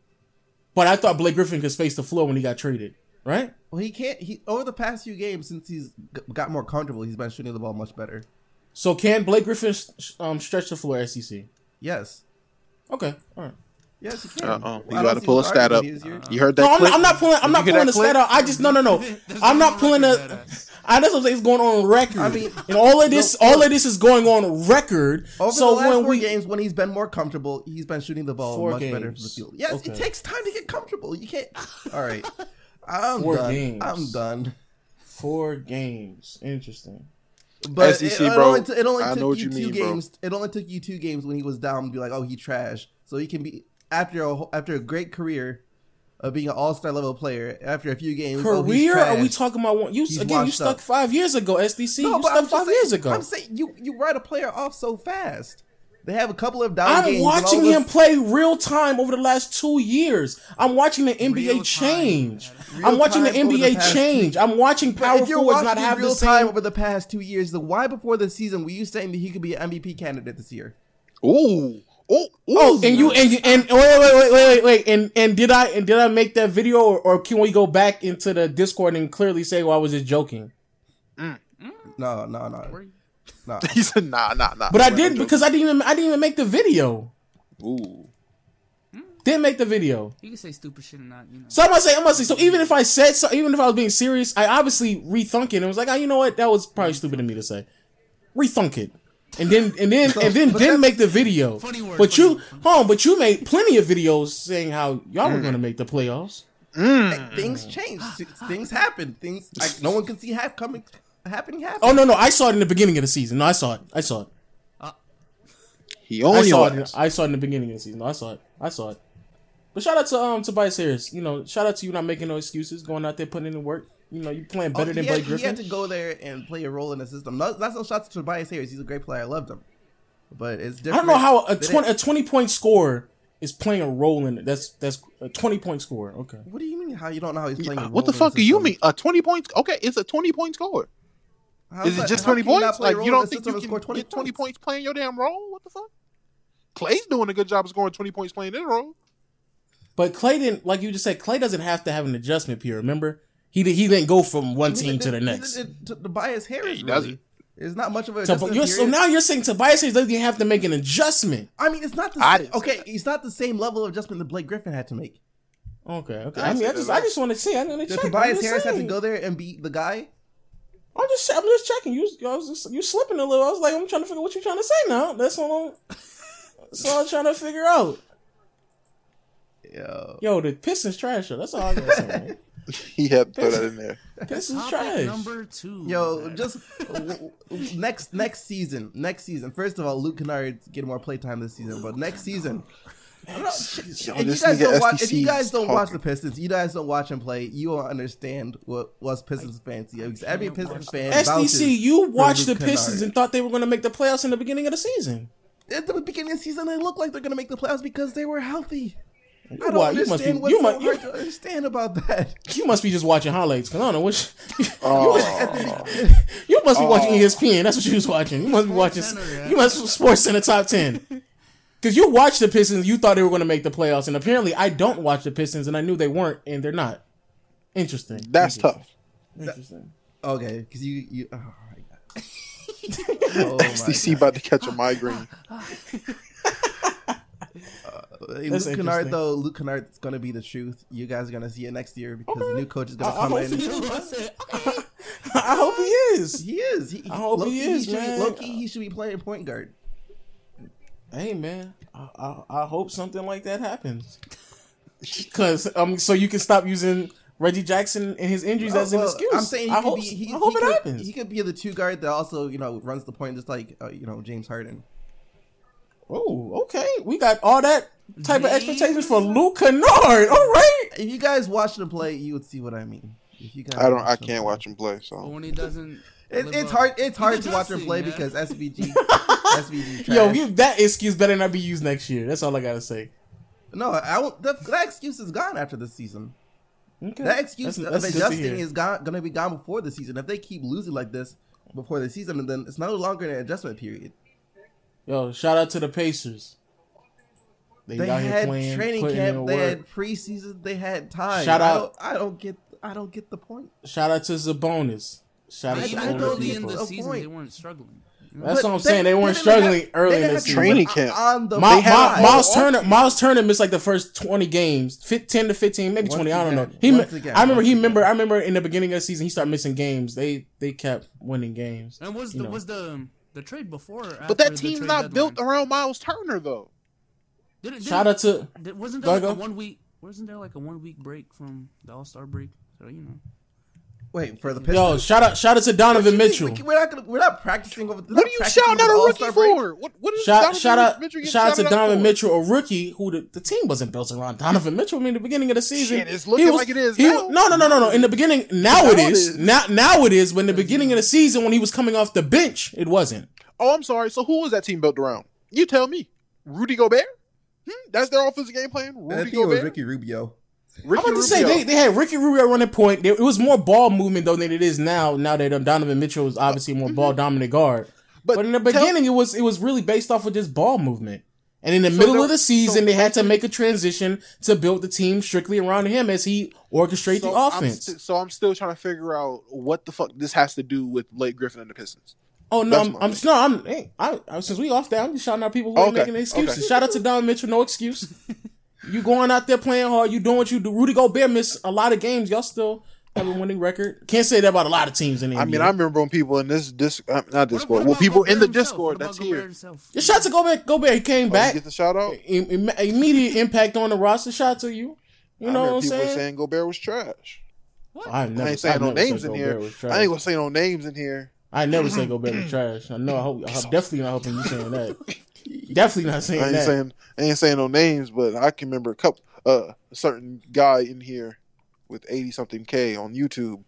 but I thought Blake Griffin could space the floor when he got traded, right? Well, he can't. Over the past few games, since he's got more comfortable, he's been shooting the ball much better. So can Blake Griffin stretch the floor, SEC? Yes. Okay. All right. Yes, you can. You got to pull a stat up. You heard that? No, I'm not pulling. I'm not pulling the stat up. I just no. I'm not pulling the. That's what I'm saying. It's going on record. I mean, and all of this is going on record. Over the last 4 games, when he's been more comfortable, he's been shooting the ball much better from the field. Yes, okay. It takes time to get comfortable. You can't. All right, I'm done. 4 games. Interesting. But SEC, it bro. only took you 2 games. It only took you 2 games when he was down to be like, oh, he trash. So he can be after a great career of being an all-star level player. After a few games, career? Are we talking about one? You stuck 5 years ago, SDC. No, you stuck 5 years ago. I'm saying you write a player off so fast. They have a couple of down games. I'm watching him play real time over the last 2 years. I'm watching the NBA change. I'm watching the NBA change. I'm watching power forwards not have the same time over the past 2 years. Then why before the season were you saying that he could be an MVP candidate this year? Ooh. Oh, and wait, and did I make that video, or can we go back into the Discord and clearly say, well, I was just joking? No. He said nah. But I did, because I didn't even make the video. Ooh. Didn't make the video. You can say stupid shit and not, So I'm gonna say. So even if I was being serious, I obviously rethunk it and was like, you know what, that was probably stupid of me to say. Rethunk it. And then make the video. But you made plenty of videos saying how y'all were gonna make the playoffs. Things change. Things happen. Things like no one can see happening. Oh no! I saw it in the beginning of the season. No, I saw it. I saw it in the beginning of the season. No, I saw it. But shout out to Tobias Harris. Shout out to you not making no excuses, going out there putting in the work. You playing better than Blake Griffin. He had to go there and play a role in the system. That's no shots to Tobias Harris. He's a great player. I loved him. But it's different. I don't know how a 20-point scorer is playing a role in it. That's a 20-point score. Okay. What do you mean? How you don't know how he's playing? A What the fuck do you mean? A 20 points? Okay, it's a 20-point score. Is it just 20 points? Like, you don't think you can get 20 points playing your damn role? What the fuck? Clay's doing a good job of scoring 20 points playing his role. But Clay didn't, like you just said, Clay doesn't have to have an adjustment period. Remember, he didn't go from one team to the next. Tobias Harris He really. doesn't. It's not much of a adjustment So now you're saying Tobias Harris doesn't have to make an adjustment. I mean, it's not the same. Okay, it's not the same level of adjustment that Blake Griffin had to make. Okay. I mean, I just want to see. I want to check. Tobias Harris had to go there and beat the guy. I'm just checking. You slipping a little. I was like, I'm trying to figure what you're trying to say now. That's all I'm trying to figure out. Yo, the Pistons trash. That's all I gotta say. Man. He had to throw that in there. Pistons trash. Number 2. Yo, just next season. First of all, Luke Kennard's getting more playtime this season, but next season. If you guys don't watch the Pistons, you guys don't watch him play, you won't understand what's Pistons fans. Every Pistons fan. SDC, you watched the Pistons and thought they were going to make the playoffs in the beginning of the season. At the beginning of the season, they looked like they're going to make the playoffs because they were healthy. I don't understand what's so hard to understand about that. You must be just watching highlights, because I don't know which. You must be watching ESPN. That's what you was watching. You must be watching. You must be Sports Center Top 10. Because you watched the Pistons, you thought they were going to make the playoffs, and apparently I don't watch the Pistons, and I knew they weren't, and they're not. Interesting. That's tough. Interesting. Okay, because you. Oh my god. SDC about to catch a migraine. Luke Kennard, though, Luke Kennard's going to be the truth. You guys are going to see it next year because the new coach is going to come in. I hope he is. He is. I hope he is, man. Low-key, he should be playing point guard. Hey, man. I hope something like that happens. Because so you can stop using Reggie Jackson and his injuries as an excuse. I'm saying I hope it happens. He could be the 2 guard that also, runs the point just like, James Harden. Oh, okay. We got all that type of expectations for Luke Kennard. All right. If you guys watch him play, you would see what I mean. If you guys I can't watch him play. So when he doesn't, it's hard to watch him play because SVG trash. Yo, that excuse better not be used next year. That's all I gotta say. No, I won't. That excuse is gone after this season. Okay. That excuse of adjusting is gonna be gone before the season. If they keep losing like this before the season, then it's no longer an adjustment period. Yo, shout out to the Pacers. They had training camp. They had preseason. They had time. Shout out. I don't get the point. Shout out to Zabonis. I early in the season they weren't struggling. That's what I'm saying. They weren't struggling early in the season. Training camp. Miles Turner missed like the first 20 games, 10 to 15, maybe 20. I don't know. I remember in the beginning of the season he started missing games. They kept winning games. And was the trade before? Or but that team's not built around Miles Turner though. Shout out to. Wasn't there like a 1 week? Wasn't there like a 1 week break from the All-Star break? So Wait for the Pistons. Yo, shout out to Donovan Mitchell. We're not practicing over. What are you shouting out a rookie for? What is shout out to Donovan Mitchell, a rookie who the team wasn't built around Donovan Mitchell. I mean, the beginning of the season, shit, it's looking like it is now. No. In the beginning, now it is. Now it is. But in the beginning of the season, when he was coming off the bench, it wasn't. Oh, I'm sorry. So who was that team built around? You tell me. Rudy Gobert? That's their offensive game plan. Rudy Gobert. It was Ricky Rubio. I'm about to say they had Ricky Rubio running point. It was more ball movement though than it is now. Now that Donovan Mitchell is obviously more ball dominant guard, but in the beginning it was really based off of just ball movement. And in the middle of the season, they had to make a transition to build the team strictly around him as he orchestrated the offense. I'm still trying to figure out what the fuck this has to do with Blake Griffin and the Pistons. Oh no, since we off that, I'm just shouting out people who ain't making excuses. Okay. Shout out to Donovan Mitchell, no excuse. You going out there playing hard, you doing what you do. Rudy Gobert missed a lot of games. Y'all still have a winning record. Can't say that about a lot of teams in the NBA. I mean, I remember when people in this not Discord. Well, people in the Discord that's here. Just shout to Gobert. He came back. You get the shout out. Immediate impact on the roster. Shout to you. You know what I'm saying? People saying Gobert was trash. What? I ain't saying no names in here. I ain't gonna say no names in here. I never say Gobert was trash. I know. I'm definitely not hoping you saying that. Definitely not saying that. I ain't saying no names, but I can remember a certain guy in here with 80-something K on YouTube.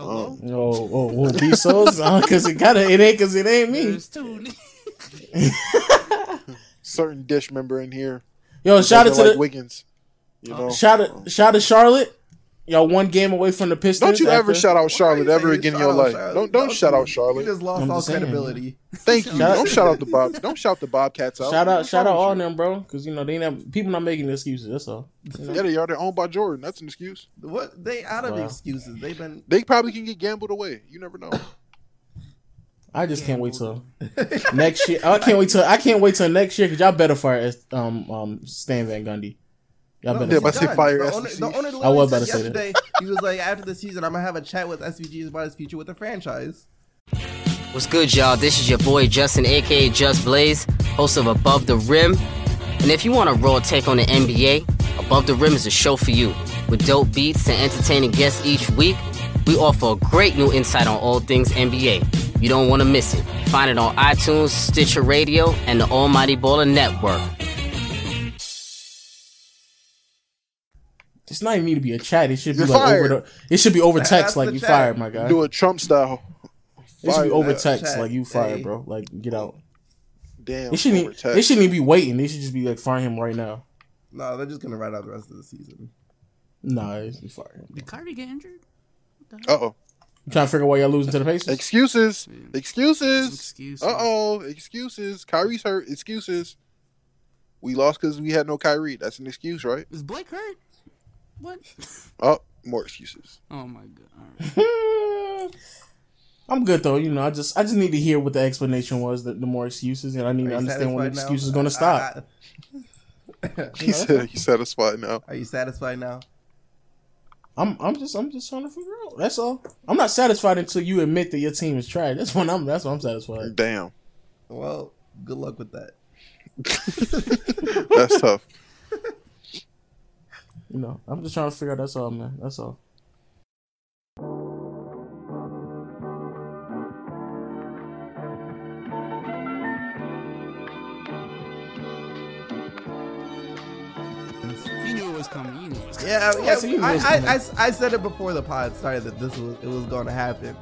Bezos? Because it ain't me. Certain Dish member in here Yo, shout out to like the Wiggins. You know, shout to Charlotte. Y'all one game away from the Pistons. don't you ever shout out Charlotte Why are you ever saying again in shout your out life. Charlotte? Don't shout out You Charlotte. just lost I'm all just saying. credibility. Thank you. Shout- Don't shout out the Bob. Don't shout the Bobcats out. Shout What's out wrong all with them, bro, because you know people not making excuses. That's all. You know? you? Yeah, they are. They're owned by Jordan. That's an excuse. What they out of Wow. excuses? They've been. They probably can get gambled away. You never know. I just can't wait till next year. I can't wait till next year because y'all better fire Stan Van Gundy. Y'all better. Yeah, but I say fire The SEC. owner I was about said to say that. yesterday, he was like, after the season, I'm gonna have a chat with SVGs about his future with the franchise. What's good, y'all? This is your boy Justin, aka Just Blaze, host of Above the Rim. And if you want a raw take on the NBA, Above the Rim is a show for you. With dope beats and entertaining guests each week, we offer a great new insight on all things NBA. You don't want to miss it. Find it on iTunes, Stitcher Radio, and the Almighty Baller Network. It's not even need to be a chat. It should be You're like fired. it should be over That's text, like the you chat. fired, my guy. Do it Trump style. It should be Fire. over that text, chat. like you fired, Hey. bro. Like get out. Damn. They shouldn't. over text. They shouldn't even be waiting. They should just be like firing him right now. No, they're just gonna ride out the rest of the season. Nah, it's be fired. Did Kyrie get injured? Uh-oh. You trying to figure out why y'all losing to the Pacers? Excuses. Excuses. Excuse. Uh-oh. Excuses. Kyrie's hurt. Excuses. We lost because we had no Kyrie. That's an excuse, right? Is Blake hurt? What? Oh, more excuses. Oh my god. All right. I'm good though. You know, I just need to hear what the explanation was. The more excuses, and I need Are to you understand when the satisfied now? excuse is going to stop. He said he's satisfied now. Are you satisfied now? I'm just trying to figure out. That's all. I'm not satisfied until you admit that your team is trash. That's when I'm satisfied. Damn. Well, good luck with that. That's tough. You know, I'm just trying to figure out. That's all, man. That's all. You knew it was coming. You knew it was coming. Yeah, so you know it's coming. I said it before the pod started that it was going to happen.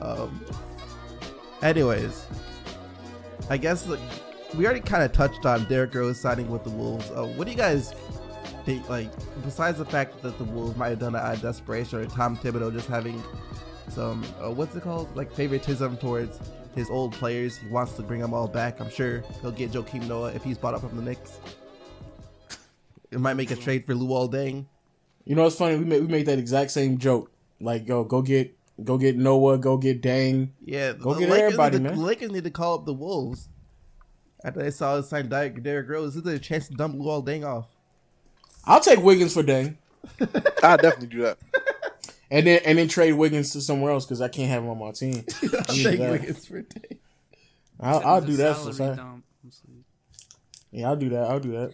Anyways, I guess we already kind of touched on Derrick Rose signing with the Wolves. What do you guys think? Like, besides the fact that the Wolves might have done it out of desperation, or Tom Thibodeau just having some what's it called, like favoritism towards his old players. He wants to bring them all back. I'm sure he'll get Joakim Noah if he's bought up from the Knicks. It might make a trade for Luol Deng. You know, it's funny. We made that exact same joke. Like, yo, go get Noah, go get Dang. Yeah, Go the get Lakers everybody, need to, man. The Lakers need to call up the Wolves after they saw us sign Derrick Rose. This is a chance to dump Luol Deng off. I'll take Wiggins for Dang, I'll definitely do that. and then trade Wiggins to somewhere else because I can't have him on my team. I'll I need take that. Wiggins for Deng. I'll do that for Salary fact. dump. Yeah, I'll do that.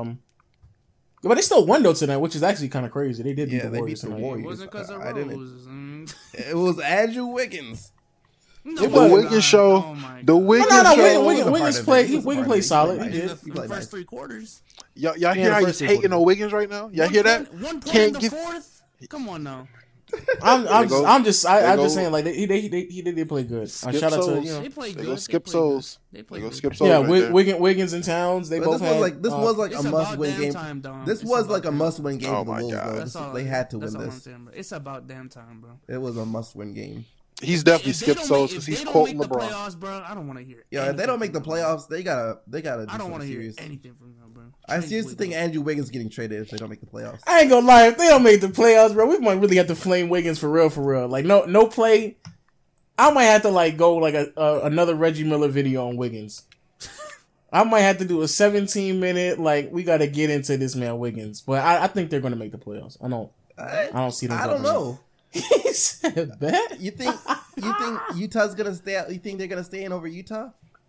But they still won though tonight, which is actually kind of crazy. They did beat Yeah, the they Warriors beat the tonight. Warriors. It wasn't because of I didn't- Rose. It was Andrew Wiggins. No, was. The Wiggins show. Oh my The God. Wiggins No, show. Wiggins Wiggins part played. of it. He was a Wiggins part of played it. solid. He He played did. nice. The played first nice. 3 quarters. Y'all Yeah, hear how the he's first three hating quarters. on Wiggins right now? Y'all One hear that? point- One point Can't in give. the fourth. Come on now. I'm go. just There go. saying like he did play good. Skip Shout out to Souls. you know. They played They good. go They skip played souls. good. They They played go good. skip souls. Yeah, right there. Wiggins and Towns. They But both this had. was like It's a about must-win damn game. time, Dom. This It's was about like a damn must-win game Oh for the my Wolves, God. though. That's all. They had to That's win all I'm this. saying, bro. It's about damn time, bro. It was a must-win game. He's definitely If they skip don't souls make- because if he's they don't quoting make the LeBron. playoffs, bro, I don't want to hear. Yeah, if they don't make the anything from them. playoffs, they gotta do I don't something want to hear serious. anything from them, bro. I Trade seriously think Wiggins. Andrew Wiggins getting traded if they don't make the playoffs. I ain't gonna lie, if they don't make the playoffs, bro, we might really have to flame Wiggins for real. Like no play. I might have to like go like another Reggie Miller video on Wiggins. I might have to do a 17-minute like we got to get into this man Wiggins, but I think they're gonna make the playoffs. I don't see them. I don't know. He said that. You think Utah's gonna stay out? You think they're gonna stay in over Utah?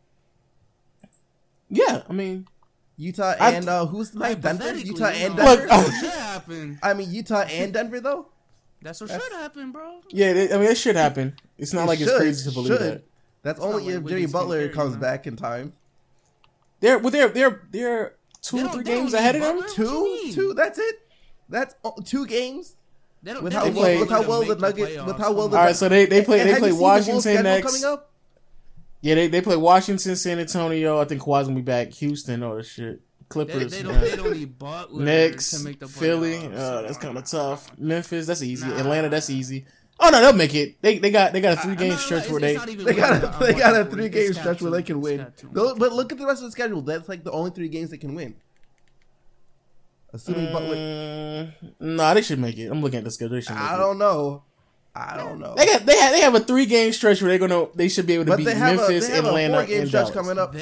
Yeah, I mean, Utah I- and who's tonight? Denver. Hypothetically, Utah you and know, Denver. Look, That should happen. I mean Utah and Denver though. That's what should happen, bro. yeah, I mean, it should happen. It's not It like it's should, crazy to believe should. that. That's not only like if Jimmy Wiggins can Butler carry, comes man. back in time. They're 2 They or don't- 3 they games don't ahead need of them. Butler. What you mean? Two. That's it. That's 2 games. They don't, With they how don't well- need with how to well make the Nuggets- playoffs. with how well Come the- All right, so they play And have you seen the Washington Wolves' schedule next. coming up? Yeah, they play Washington, San Antonio. I think Kawhi's gonna be back. Houston, all this shit. Clippers. They don't need Butler Knicks, to make the playoffs. Philly. That's kind of tough. Memphis, that's easy. Atlanta, that's easy. Oh no, they'll make it. They got a 3-game stretch where they got a 3-game stretch where they can win. But look at the rest of the schedule. That's like the only 3 games they can win. Assuming Butler. Nah, they should make it. I'm looking at the schedule. I don't know. They have a 3-game stretch where they should be able to beat Memphis, Atlanta, a 4-game and stretch Dallas. coming up.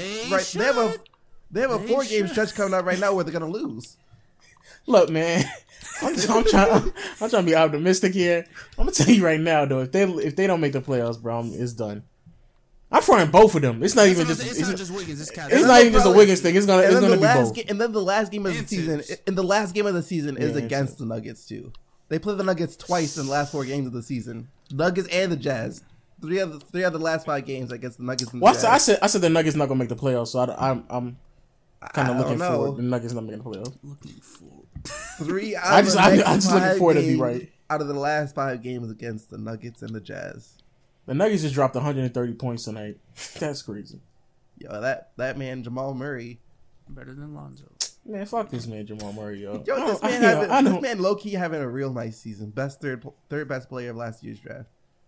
They have a 4-game stretch coming up right now where they're gonna lose. Look, man, I'm trying to be optimistic here. I'm gonna tell you right now, though, if they don't make the playoffs, bro, it's done. I'm fronting both of them. It's not even just Wiggins. It's not even just a Wiggins thing. It's gonna be both. And then the last game of the season. And the last game of the season is against the Nuggets too. They play the Nuggets twice in the last 4 games of the season. Nuggets and the Jazz. 3 of the last 5 games against the Nuggets and the Jazz. I said the Nuggets not gonna make the playoffs, so I'm kind of looking forward. The Nuggets not making the playoffs. looking forward. 3 out of the I'm next just looking 5 forward to be games right. Out of the last 5 games against the Nuggets and the Jazz. The Nuggets just dropped 130 points tonight. That's crazy. Yo, that man Jamal Murray. Better than Lonzo. Man, fuck this man Jamal Murray, yo. This man low key having a real nice season. Third best player of last year's draft.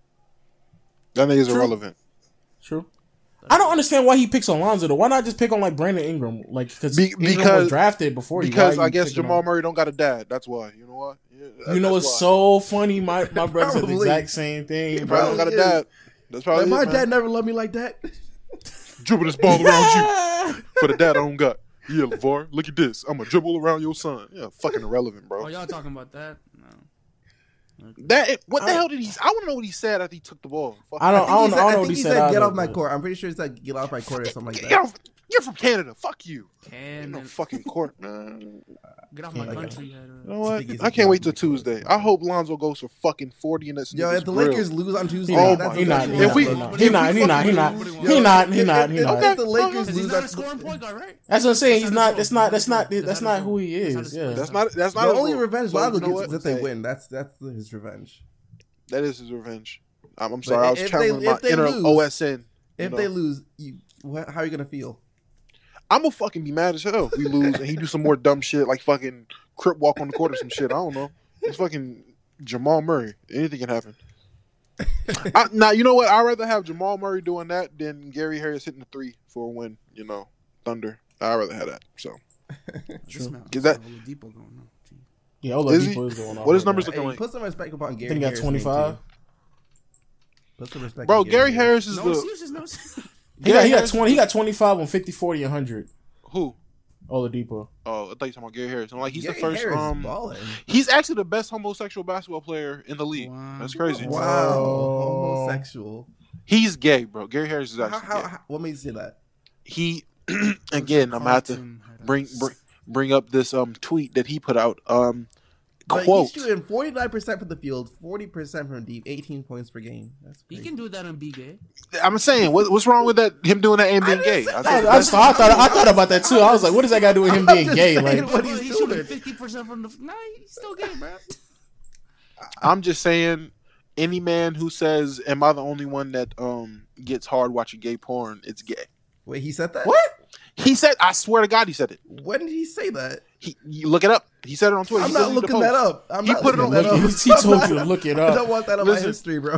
That nigga's irrelevant. True. I don't understand why he picks Alonzo though. Why not just pick on like Brandon Ingram? Like because Ingram was drafted before you. Because I guess Jamal Murray don't got a dad. That's why. You know what? Yeah, you know what's so funny? My brother said the exact same thing. Bro, don't got a dad. That's probably my dad never loved me like that. Dribble this ball around you for the dad I don't got. Yeah, LeVar, look at this. I'm gonna dribble around your son. Yeah, fucking irrelevant, bro. Oh, y'all talking about that? No. What the hell did he? I want to know what he said after he took the ball. I don't know what he said. Get off my court. I'm pretty sure he said get off my court or something like that. You're from Canada. Fuck you. No fucking court, man. Get off my country. You know what? I can't wait till Tuesday. I hope Lonzo goes for fucking 40 in this. Yo, if the Lakers lose on Tuesday, he's not. If the Lakers lose, he's not a scoring point guard, right? That's what I'm saying. He's not. That's not who he is. Yeah. That's not. The only revenge Lonzo gets is if they win. That's his revenge. That is his revenge. I'm sorry. I was channeling my inner OSN. If they lose, how are you gonna feel? I'm gonna fucking be mad as hell if we lose and he do some more dumb shit like fucking crip walk on the court or some shit. I don't know. It's fucking Jamal Murray. Anything can happen. Now, you know what? I'd rather have Jamal Murray doing that than Gary Harris hitting the 3 for a win. You know, Thunder. I'd rather have that. So, Is that Oladipo going on? Yeah, Oladipo is going on. What his numbers looking like? Put some respect upon Gary. I think he got 25. Put some respect. Bro, Gary Harris is He got 20. He got 25 on 50, 40, 100. Who? Oladipo. Oh, I thought you were talking about Gary Harris. I'm like, he's Gary the first. Harris he's actually the best homosexual basketball player in the league. Wow. That's crazy. Wow, homosexual. He's gay, bro. Gary Harris is actually gay. What makes you say that? He again. I'm gonna have to bring up this tweet that he put out. Quote: he's shooting 49% from the field, 40% from deep, 18 points per game. That's crazy. He can do that and be gay. I'm saying, what's wrong with that? Him doing that and being gay? I thought about that too. I was like, what does that got to do with him being gay? Like, what he's doing? 50% from the. Nah, he's still gay, bro. I'm just saying, any man who says, "Am I the only one that gets hard watching gay porn?" It's gay. Wait, he said that? What? He said, I swear to God, he said it. When did he say that? You look it up. He said it on Twitter. I'm not looking that up. He put it on. He told you to look it up. I don't want that on my history, bro.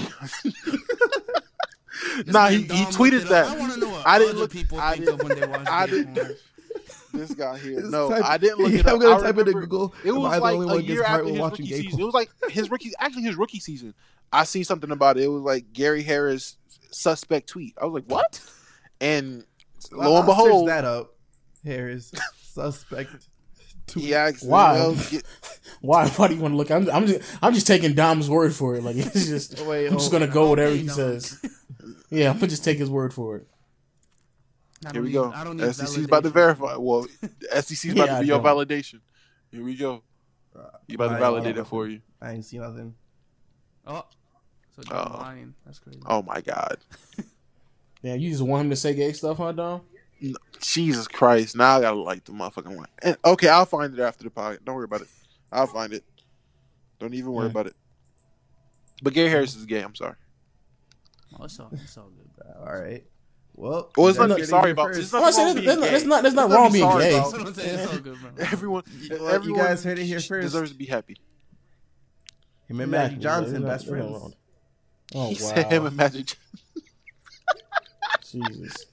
Nah, he tweeted that. I want to know what I didn't other look. people I think of when they watch gay porn. This guy here. No, I didn't look it up. I'm gonna type it in Google. It was like a year after his rookie season. It was like his rookie season. I seen something about it. It was like Gary Harris suspect tweet. I was like, what? And lo and behold, search that up. Harris suspect tweet. He asked, why? Why do you want to look? I'm just taking Dom's word for it. Like it's just. I'm just gonna go whatever he says. Yeah, I'm gonna just take his word for it. Here we go. SEC's about to verify. Well, SEC's about to be your validation. Here we go. You about to validate it for you. I ain't see nothing. Oh, so Dom lying. That's crazy. Oh my God. Yeah, you just want him to say gay stuff, huh, Dom? No, Jesus Christ! Now I gotta like the motherfucking one. And, okay, I'll find it after the podcast. Don't worry about it. I'll find it. Don't even worry about it. But Gary Harris is gay. I'm sorry. Oh, it's all good. All right. Well, Well, it's you nothing to guys be heard it sorry here about. first. There's Oh, I nothing said wrong there's being not- gay. there's not There's wrong nothing to be being sorry gay. about. That's what I'm saying. It's all good, bro. Everyone, Well, everyone you guys heard it here first. deserves to be happy. Him and Magic Johnson, There's best not- there's friends. not- Oh He said him wow, and Magic. Jesus.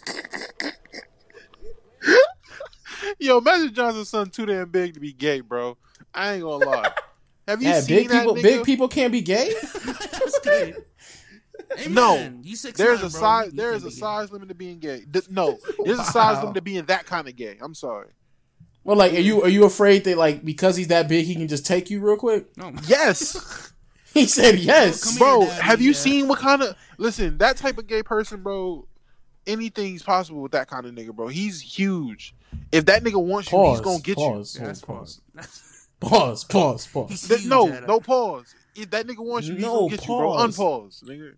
Yo, Magic Johnson's son too damn big to be gay, bro. I ain't gonna lie. Have you Yeah, seen big that people. nigga? Big people can't be gay. That's great. Hey, No, man, you 6'9", There's a bro. size. You There can't is a be gay. size limit to being gay. No, there's a size Wow. limit to being that kind of gay. I'm sorry. Well, like, are you afraid that like because he's that big, he can just take you real quick? No, Yes, He said yes. Come bro. here, Daddy, Have you yeah. seen what kind of? Listen, that type of gay person, bro. Anything's possible with that kind of nigga, bro. He's huge. If that nigga wants you, he's gonna get pause, Yeah, that's pause, false. pause. He's you. huge, No, Adam. no pause. If that nigga wants you, he's No, gonna get you, bro. pause. Unpause, nigga.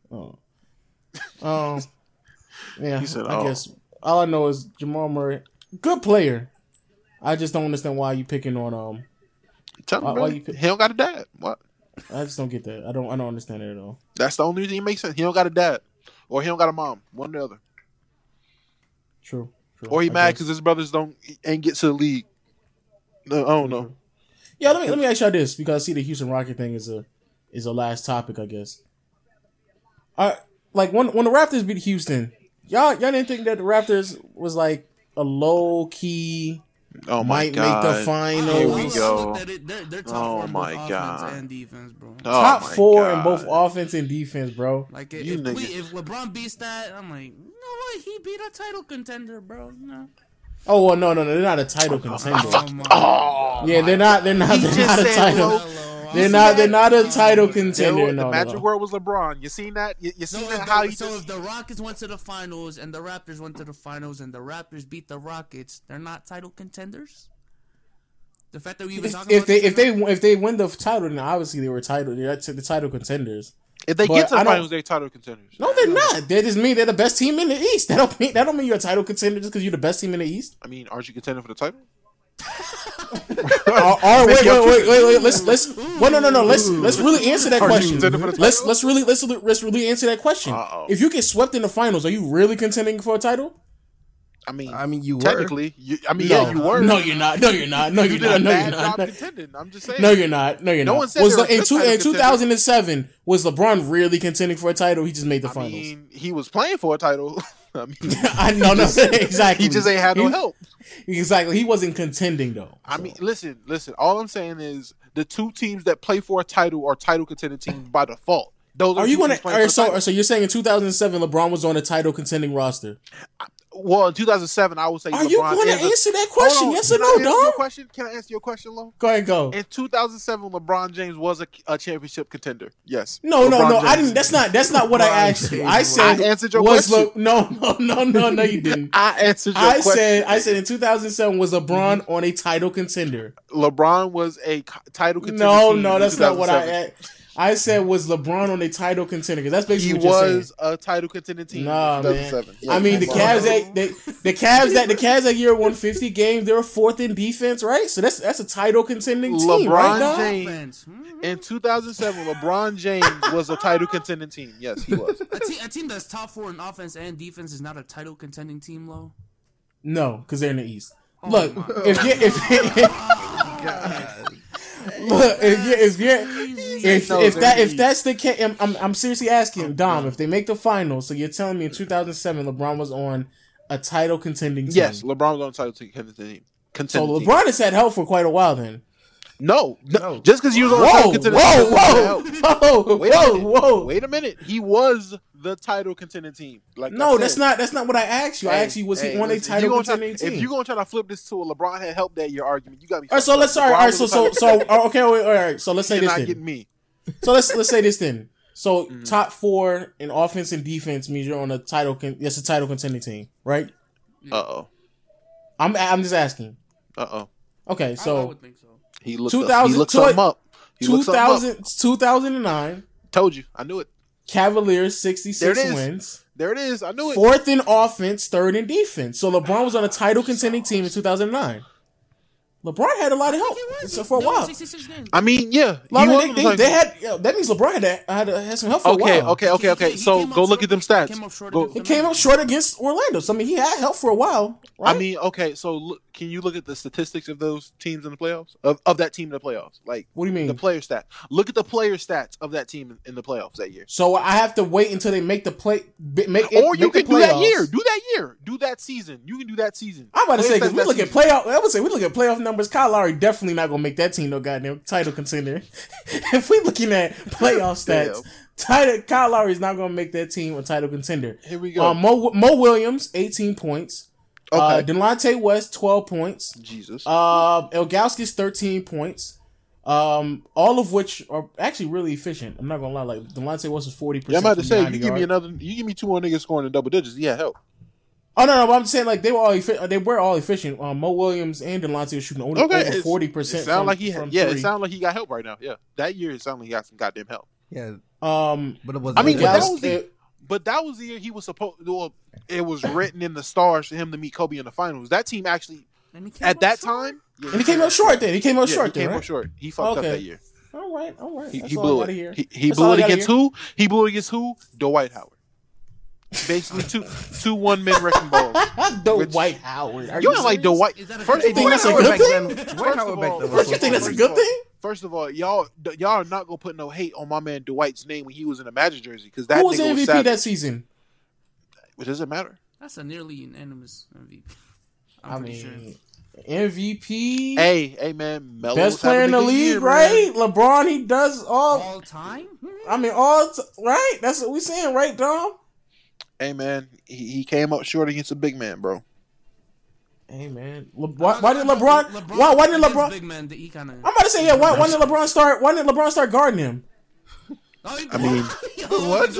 Oh. Yeah, He said, I "Oh." guess all I know is Jamal Murray, good player. I just don't understand why you picking on Tell him, Why bro. you pick- He don't got a dad. What? I just don't get that. I don't understand it at all. That's the only reason he makes sense. He don't got a dad, or he don't got a mom. One or the other. True. Or he I mad guess. because his brothers ain't get to the league. No, I don't know. Yeah, let me ask y'all this because I see the Houston Rocket thing is a last topic, I guess. Like when the Raptors beat Houston, y'all didn't think that the Raptors was like a low key Oh my might god! make the finals. Here we I go. looked at it, they're top Oh four in my both God. offense and defense, bro. Oh Top my 4 in God. both offense and defense, bro. Like You niggas. if LeBron beats that, I'm like, you know what? He beat a title contender, bro. No. Oh well, no, they're not a title contender. Oh, my Oh, Yeah, they're not a just title. said low. They're see not a title Yo, contender. the No, Magic no. World was LeBron. You seen that? You So, seen if that? How he the, so just if the Rockets went to the finals and the Raptors went to the finals and the Raptors beat the Rockets, they're not title contenders. The fact that we even talking If about they this if they win the title, then obviously they're the title contenders. if they but get to I the don't- finals, they're title contenders. No, they're not. They just mean they're the best team in the East. That don't mean you're a title contender just because you're the best team in the East. I mean, aren't you contending for the title? Or wait. Let's well, no. Let's really answer that Are you question. contending for the Let's title? really answer that question. Uh-oh. If you get swept in the finals, are you really contending for a title? I mean, you were. technically, yeah, you were. No, you're not. No, you're not. No, you you're did not. a No, you're bad job not. contending. I'm just saying. No, you're not. No, you're No not. one said Was they were a in good title in 2007 was LeBron really contending for a title? He just made the I finals. mean, he was playing for a title. I mean, I know, no, exactly. he just ain't had no He- help. Exactly. He wasn't contending though. I mean, listen. All I'm saying is the two teams that play for a title are title contending teams by default. Those Are you going gonna? to? So you're saying in 2007 LeBron was on a title contending roster? Well, in 2007, I would say. Are you LeBron going to is a- answer that Hold question? on, Yes or can I no, answer your dog? question? Can I answer your question, Lo? Go ahead, go. In 2007, LeBron James was a championship contender. Yes. No. LeBron I James. didn't. That's not what I asked you. I said I answered your was question. No, you didn't. I answered your question. I said in 2007 was LeBron on a title contender. LeBron was a title contender. No, team no, in that's not what 2007. I said was LeBron on a title contender because that's He basically what you're saying. was a title contending team Nah, in man. 2007. I mean, the Cavs that year won 50 games. They were fourth in defense, right? So that's a title contending team, LeBron right? Dog? James- offense. In 2007, LeBron James was a title contending team. Yes, he was. A team that's top 4 in offense and defense is not a title contending team, Lo. No, because they're in the East. Oh Look, my if that's the case, I'm seriously asking Dom if they make the finals. So you're telling me in 2007 LeBron was on a title contending team? Yes, LeBron was on a title contending team. So Contending team. LeBron has had help for quite a while then. No. Just because he was on a title Whoa, contending team. doesn't whoa, help. whoa, Wait a minute. whoa! Wait a minute. He was the title contending team. Like No, I said. that's not what I asked you. I asked you was he on a listen, title you gonna try- contending team? If you're gonna try to flip this to a LeBron had helped that your argument, you got me. All right, so let's okay, wait, all right. So let's say You're this not then. getting me. So let's say this then. So top 4 in offense and defense means you're on a title. That's a title contending team, right? I'm just asking. Okay, I so would think so. He looked 2000 he looked something up. He looked something up. 2009 Told you. I knew it. Cavaliers There 66 it is. wins. There it is. I knew it. 4th in offense, 3rd in defense. So LeBron was on a title contending team in 2009. LeBron had a lot of help for a while. 66 games. I mean, yeah. They had. That means LeBron had some help for a while. Okay. So go look at them stats. He came up short against Orlando. So I mean, he had help for a while. Right? I mean, okay. So can you look at the statistics of those teams in the playoffs? Of that team in the playoffs? Like, what do you mean? The player stat. Look at the player stats of that team in the playoffs that year. So I have to wait until they make the play. Or you can do that year. Do that year. Do that season. You can do that season. I'm about to say, because we look at playoff. I would say we look at playoff numbers. Kyle Lowry definitely not gonna make that team no goddamn title contender. If we looking at playoff stats, Kyle Lowry is not gonna make that team a title contender. Here we go. Mo Williams, 18 points. Okay. Delonte West, 12 points. Jesus. Ilgauskas, 13 points. All of which are actually really efficient. I'm not gonna lie. Like Delonte West was 40%. Yeah, I'm about to say, you give me two more niggas scoring in double digits. Yeah, help. Oh no, but I'm saying like they were all efficient. Mo Williams and Delonte were shooting over 40%. It sounded like it sounded like he got help right now. Yeah, that year it sounded like he got some goddamn help. Yeah. But it was. I mean, but that was the year he was supposed. Well, it was written in the stars for him to meet Kobe in the finals. That team actually, at that time, and he came up short. Then he came up short. He fucked up that year. All right. He blew it. He blew it against who? He blew it against who? Dwight Howard. Basically, two one-man wrecking balls. Dwight Howard. You don't like Dwight. First of all, that's a good thing. First you think that's a good thing? First of all, y'all are not gonna put no hate on my man Dwight's name when he was in a Magic jersey because that who was nigga MVP was that season? It doesn't matter. That's a nearly unanimous MVP. I'm pretty sure. MVP. Hey, man, Melo best player in the league, right? LeBron, he does all time. I mean, right? That's what we saying, right, Dom? Hey man, he came up short against a big man, bro. Hey man, why did LeBron? Why did LeBron? Big man, he kinda, I'm about to say, yeah. Why did LeBron start? Why did LeBron start guarding him? I mean, what?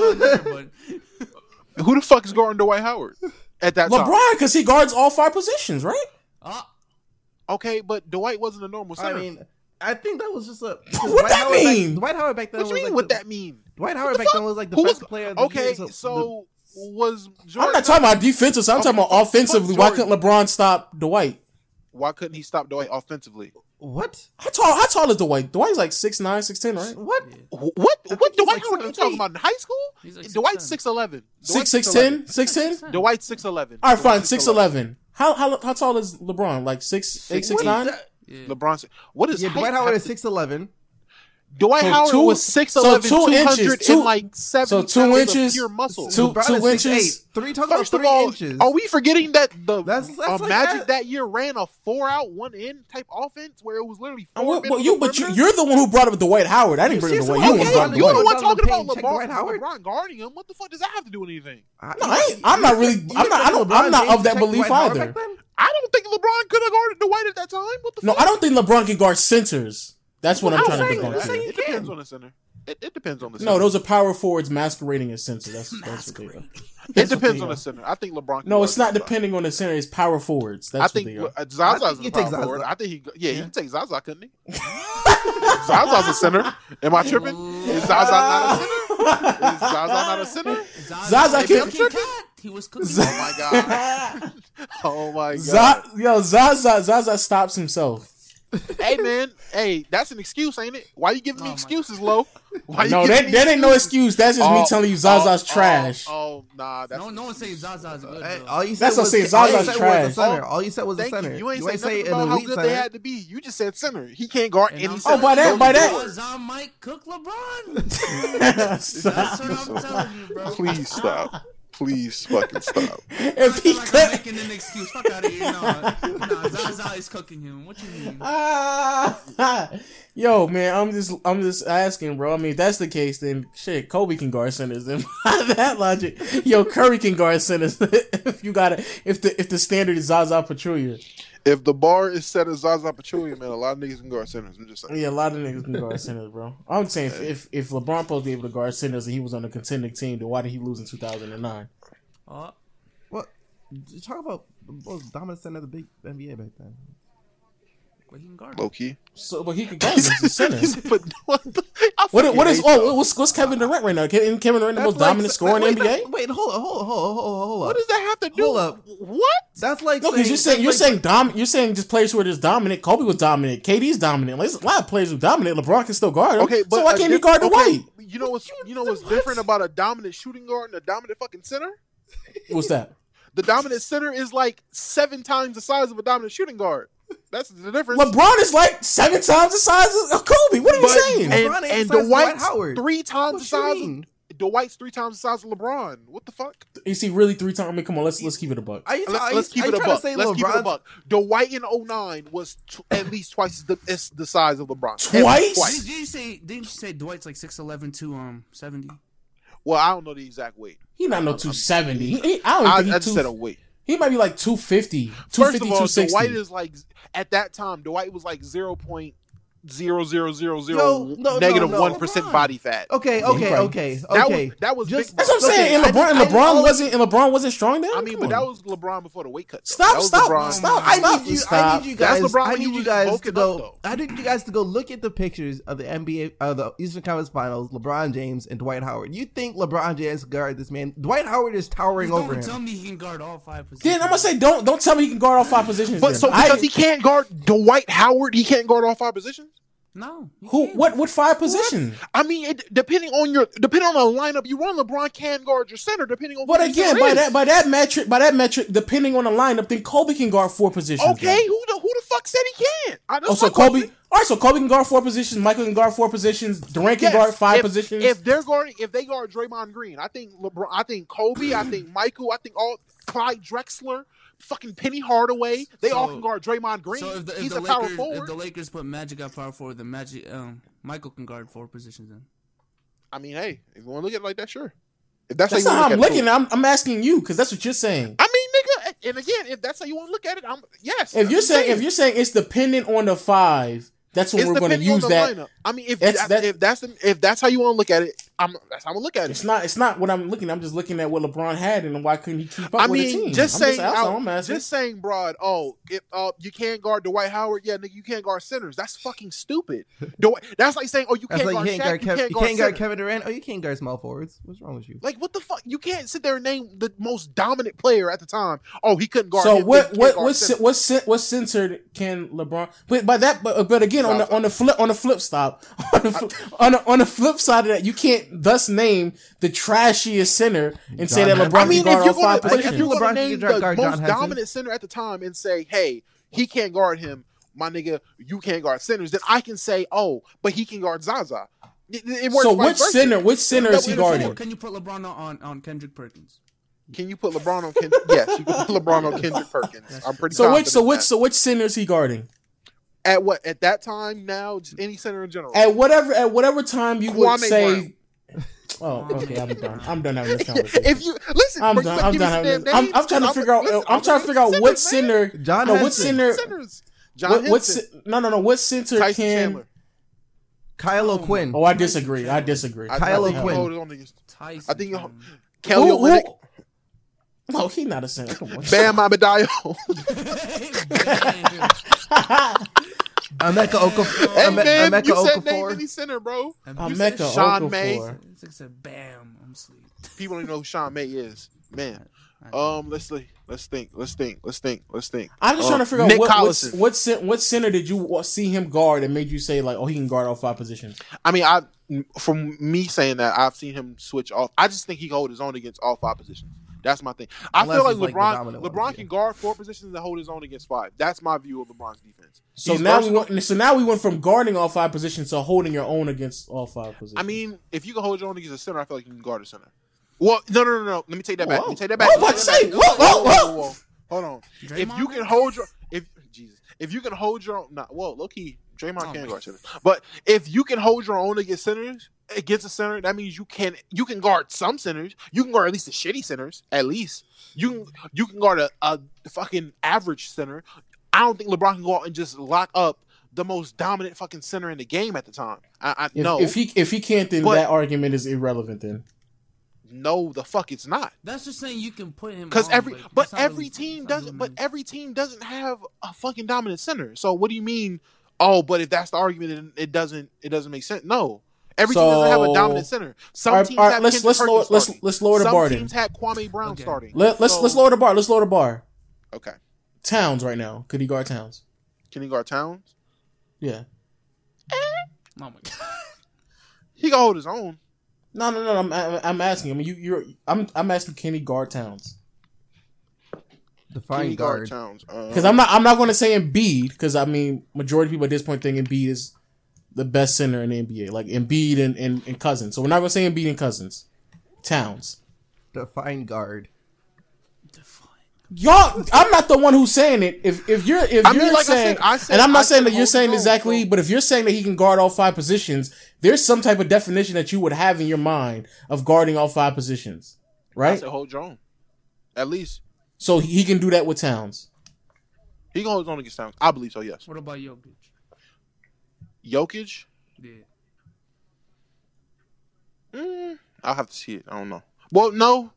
Who the fuck is guarding Dwight Howard at that time? LeBron, because he guards all 5 positions, right? Okay, but Dwight wasn't a normal center. I mean, I think that was just a. What that mean? Dwight Howard back then. What you mean? What that mean? Dwight Howard back then was like the best player of the year. So was Jordan? I'm not talking about defensive. I'm talking about offensively. Why couldn't LeBron stop Dwight? Why couldn't he stop Dwight offensively? What? How tall is Dwight? Dwight's like 6'9", 6'10", right? What? What Dwight Howard are you talking about in high school? Like Dwight's 6'11". 6'10", 6'10". Dwight's 6'11". All right, fine, 6'11". How tall is LeBron? Like 6'8", 6'9"? LeBron. What is Dwight Howard is 6'11". Dwight Howard was 6'11", 200 and like 70 2 inches, pure muscle. 2 inches. First of all, inches. are we forgetting that the that's like Magic that year ran a 4-out, 1-in type offense where it was literally 4 men? You're the one who brought up Dwight Howard. I didn't bring up Dwight. You're the one talking about LeBron guarding him. What the fuck does that have to do with anything? I'm not of that belief either. I don't think LeBron could have guarded Dwight at that time. What the fuck? No, I don't think LeBron can guard centers. That's what I'm trying to debunk. It depends on the center. It depends on the center. No, those are power forwards masquerading as center. That's what they are. It depends on the center. I think LeBron. No, it's not depending on the center. It's power forwards. That's what they are. Zaza's a power forward. I think he can take Zaza, couldn't he? Zaza's a center. Am I tripping? Is Zaza not a center? Is Zaza not a center? Zaza can't. He was cooking. Oh my god. Oh my god. Zaza stops himself. Hey man, that's an excuse, ain't it? Why you giving me excuses, Lo? That ain't no excuse. That's just me telling you Zaza's trash. Nah. No one's saying Zaza's good. That's what I'm saying. Zaza's trash. All you said was a center. You ain't say nothing about how good they had to be. You just said center. He can't guard any center. Oh, by that. Zon might cook LeBron. That's what I'm telling you, bro. Please stop. Please fucking stop. If he I'm making an excuse. Fuck out of here. No, Zaza is cooking him. What you mean? Yo, man, I'm just asking, bro. I mean, if that's the case, then shit, Kobe can guard centers. Then by that logic, yo, Curry can guard centers. If the standard is Zaza Pachulia. If the bar is set as Zaza Pachulia, man, a lot of niggas can guard centers. I'm just saying. Yeah, a lot of niggas can guard centers, bro. I'm saying if LeBron supposed to be able to guard centers and he was on a contending team, then why did he lose in 2009? What? Talk about the most dominant center of the big NBA back then. but he can guard. Low key. So, but he can guard him as a center. But what What's Kevin Durant right now? Kevin Durant the most dominant scorer in the NBA? Wait, hold up. What does that have to do? Hold up. What? That's like No, because you're saying just players who are just dominant. Kobe was dominant. KD's dominant. Like, there's a lot of players who are dominant. LeBron can still guard him. Okay, but so why can't he guard Dwight? You know what's different about a dominant shooting guard and a dominant fucking center? What's that? The dominant center is like 7 times the size of a dominant shooting guard. That's the difference. LeBron is like 7 times the size of Kobe. What are you saying? And Dwight's Howard. 3 times the size. Mean? Dwight's 3 times the size of LeBron. What the fuck? Is he really 3 times? I mean, come on, let's keep it a buck. Let's keep it a buck. Dwight in 09 was at least twice the size of LeBron. Twice? Didn't you say Dwight's like 6'11" to 70? Well, I don't know the exact weight. He not no 270. I just said a weight. He might be like 250. First of all, 260. Dwight is like, at that time, Dwight was like 0.0000 -1% body fat. Okay. That was Just, big. That's what I'm saying. And LeBron wasn't strong then. I mean, but that was LeBron before the weight cut. Though. Stop. I need you guys. That's LeBron I when need he you was guys to bulking go. up, though. I need you guys to go look at the pictures of the NBA, the Eastern Conference Finals. LeBron James and Dwight Howard. You think LeBron James guard this man? Dwight Howard is towering over him. Tell me he can guard all 5 positions. Then I'm gonna say don't tell me he can guard all 5 positions. But then. so because he can't guard Dwight Howard, he can't guard all 5 positions. No. What 5 positions? I mean, depending on the lineup you run, LeBron can guard your center depending on. But again, by that metric, depending on the lineup, then Kobe can guard 4 positions. Okay, then. who the fuck said he can't? So Kobe. All right, so Kobe can guard 4 positions. Michael can guard 4 positions. Durant can guard 5 positions. If they guard Draymond Green, I think LeBron, I think Kobe, I think Michael, I think all Clyde Drexler, fucking Penny Hardaway, they all can guard Draymond Green. So he's a power forward. If the Lakers put Magic at power forward, then Michael can guard 4 positions then. I mean, hey, if you want to look at it like that, sure. If that's not how I'm looking at it. I'm asking you because that's what you're saying. I mean, nigga, and again, if that's how you want to look at it, yes. If you're saying it's dependent on the 5, that's when we're going to use that. Lineup. I mean, if that's how you want to look at it, that's how I'm gonna look at it. It's not what I'm looking at. I'm just looking at what LeBron had and why couldn't he keep up with the team. Just saying, broad. Oh, if you can't guard Dwight Howard, yeah, nigga, you can't guard centers. That's fucking stupid. That's like saying, oh, you can't guard Shaq, you can't guard Kevin Durant. Oh, you can't guard small forwards. What's wrong with you? Like, what the fuck? You can't sit there and name the most dominant player at the time. Oh, he couldn't guard. So him, what censored can LeBron? But again, on the flip side of that, you can't thus name the trashiest center and say that LeBron can guard all 5 positions. If you're going to name the most dominant center at the time and say, hey, he can't guard him, my nigga, you can't guard centers, then I can say, oh, but he can guard Zaza. It works. So which center is he guarding? Can you put LeBron on Kendrick Perkins? Can you put LeBron on Kendrick? Yes, you can put LeBron on Kendrick Perkins. I'm pretty which center is he guarding? At that time, now, just any center in general. At whatever time you would say. Brown. Oh, okay. I'm done. I'm done having this conversation. If you listen, I'm done. I'm done having this. I'm trying to figure out. I'm trying to figure out what center. John Henson. What center Tyson can? Chandler. Kyle O'Quinn. Oh, I disagree. Kyle O'Quinn. I think Kelly Olynyk. No, he's not a center. Come on. Bam Adebayo. Emeka Okafor. Hey man, you said name any center, bro. Emeka Sean May. It's like, bam, I'm asleep. People don't even know who Sean May is. Man. Let's think. I'm just trying to figure out what center did you see him guard and made you say like, oh, he can guard all 5 positions. I mean, from me saying that, I've seen him switch off. I just think he can hold his own against all 5 positions. That's my thing. I feel like LeBron can guard 4 positions and hold his own against 5. That's my view of LeBron's defense. So now we went from guarding all 5 positions to holding your own against all 5 positions. I mean, if you can hold your own against a center, I feel like you can guard a center. Well, no. Let me take that back. I was about to say, whoa. Hold on. Draymond? If you can hold your own, low key, Draymond can guard centers. But if you can hold your own against a center, that means you can guard some centers. You can guard at least the shitty centers. At least you can guard a fucking average center. I don't think LeBron can go out and just lock up the most dominant fucking center in the game at the time. No. If he can't, then that argument is irrelevant. Then No, the fuck it's not. That's just saying you can put him Because on, every that's not really- team that's not doesn't. really But every team doesn't have a fucking dominant center. So what do you mean? Oh, but if that's the argument, it doesn't make sense. No, every team doesn't have a dominant center. Some teams have let's Kendrick Perkins starting. let's lower the Some bar. teams had Kwame Brown starting. Let's lower the bar. Let's lower the bar. Okay. Towns right now. Could he guard Towns? Can he guard Towns? Yeah. Oh my god. He can hold his own. No. I'm asking. I mean, I'm asking. Can he guard Towns? Can he Define guard guard. Towns? Because I'm not going to say Embiid. Because I mean, majority of people at this point think Embiid is the best center in the NBA. Like Embiid and Cousins. So we're not going to say Embiid and Cousins. Towns. Define guard. Y'all, I'm not the one who's saying it. If you're like saying, I said, and I'm not I saying said that you're hold saying his own, exactly, so- but if you're saying that he can guard all 5 positions, there's some type of definition that you would have in your mind of guarding all 5 positions, I right? said hold your own. At least So he can do that with Towns. he can hold his own against Towns. I believe so. Yes. What about Jokic? Jokic. Yeah. I'll have to see it. I don't know. Well, no.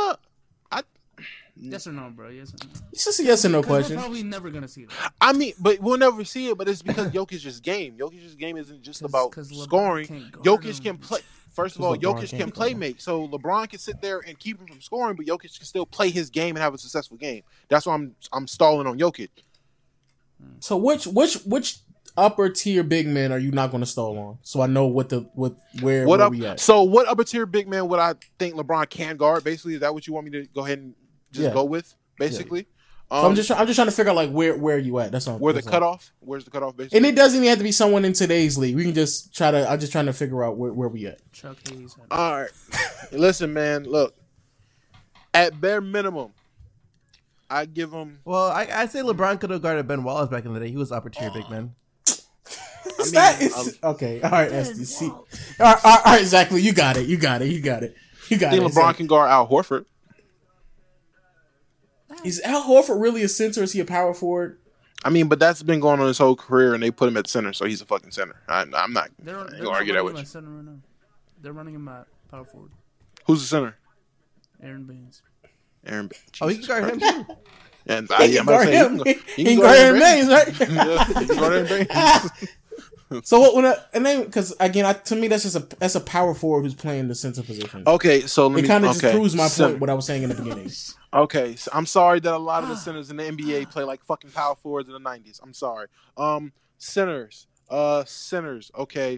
Yes or no, bro? Yes or no? It's just a yes or no 'Cause question. We're probably never gonna see that. I mean, but we'll never see it. But it's because Jokic's game. Jokic's game isn't just about 'cause LeBron scoring. can't guard Jokic him. can play. First of all, LeBron Jokic can't can play make. So LeBron can sit there and keep him from scoring, but Jokic can still play his game and have a successful game. That's why I'm stalling on Jokic. So which upper tier big men are you not going to stall on? So I know where we at. So what upper tier big man would I think LeBron can guard? Basically, is that what you want me to go ahead and just go with? Basically, So I'm just trying to figure out like where you at. That's all. where the that's all. cutoff? Where's the cutoff? Basically, And it doesn't even have to be someone in today's league. We can just try to. I'm just trying to figure out where we at. Chuck Hayes. all right. Listen, man. Look, at bare minimum, I give him. Well, I say LeBron could have guarded Ben Wallace back in the day. He was upper tier big man. Okay. All right, SDC. All right, exactly. You got it. I think LeBron can guard Al Horford. Is Al Horford really a center? Or is he a power forward? I mean, but that's been going on his whole career, and they put him at center, so he's a fucking center. I'm not They're gonna argue that with you. Center right now. They're running him at power forward. Who's the center? Aaron Baines. Aaron Baines. Oh, he can guard him too. And He can guard him. He can guard Aaron Baines, right? Yeah, he can guard Aaron Baines. So because again, to me that's a power forward who's playing the center position. Okay, so let me. It kind of just okay, proves my center. point. What I was saying in the beginning. Okay, so I'm sorry that a lot of the centers in the NBA play like fucking power forwards in the 90s. I'm sorry. Centers. Okay.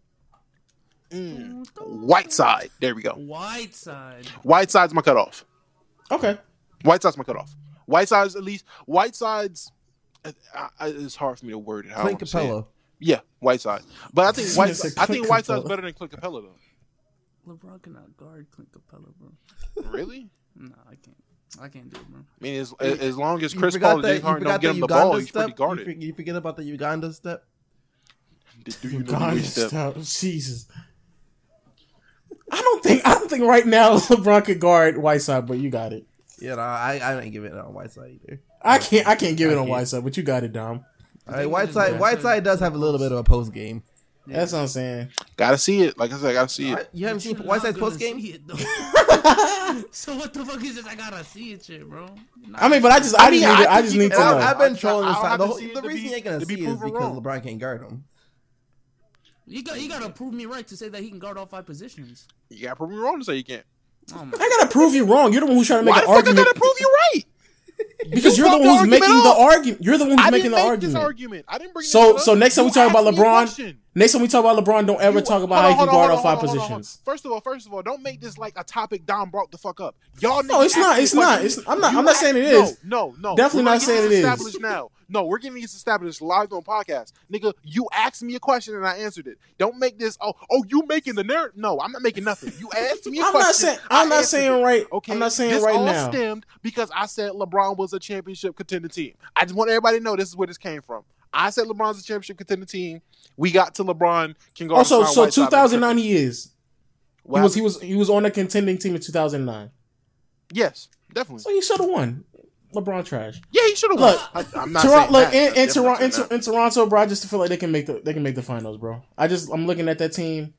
Whiteside. There we go. Whiteside's my cutoff. Okay. Whiteside's my cutoff. Whiteside's at least. Whiteside's. It's hard for me to word it. How Clint I wanna say it. Capella. Yeah, Whiteside. But I think Clint Whiteside's Capella. better than Clint Capella though. LeBron cannot guard Clint Capella, bro. Really? No, I can't. I can't do it, bro. I mean, as long as You Chris forgot Paul and James Harden don't get him the ball, he's pretty guarded. You forget about the Uganda step. Do you know the step? Jesus. I don't think right now LeBron could guard Whiteside, but you got it. Yeah, no, I didn't give it on Whiteside either. I can't give it on can't. Whiteside, but you got it, Dom. All right, Whiteside does have a little bit of a post game. That's what I'm saying. Gotta see it. Like I said, gotta see it. You haven't seen Whiteside's post game? So what the fuck is this? I gotta see it, shit, bro. I mean, but I just need to know. I've been trolling this I'll time. have to see it The to reason be- you ain't gonna to be see it is proven because wrong. LeBron can't guard him. You gotta prove me right to say that he can guard all 5 positions. You gotta prove me wrong to say you can't. Oh my. I gotta prove you wrong. You're the one who's trying to make Why an the fuck I argument. gotta prove you right? Because You you're the brought one who's the making argument the up. argument. You're the one who's I making didn't the make this argument. argument. I didn't bring it So up. next time we You talk about asked me a LeBron, question. next time we talk about LeBron, don't ever talk about how he can guard all 5 positions. First of all, don't make this like a topic Dom brought the fuck up. Y'all No, it's niggas not. ask me It's a not. question. I'm not. You I'm not saying it is. No. Definitely We're not getting saying this it is. established now. No, we're getting this established live on podcast. Nigga, you asked me a question and I answered it. Don't make this. Oh, you making the narrative? No, I'm not making nothing. You asked me a question. I'm not I answered saying it. right. Okay, I'm not saying this right all now. stemmed because I said LeBron was a championship contender team. I just want everybody to know this is where this came from. I said LeBron's a championship contender team. We got to LeBron can guard. Also, Hassan so Whiteside. 2009 he is. What He was on the contending team in 2009. Yes, definitely. So he should have won. LeBron trash. Yeah, he should have won. Look, I'm not Toronto, saying look that. in I'm definitely not saying Toronto, bro. I just feel like they can make the finals, bro. I'm looking at that team.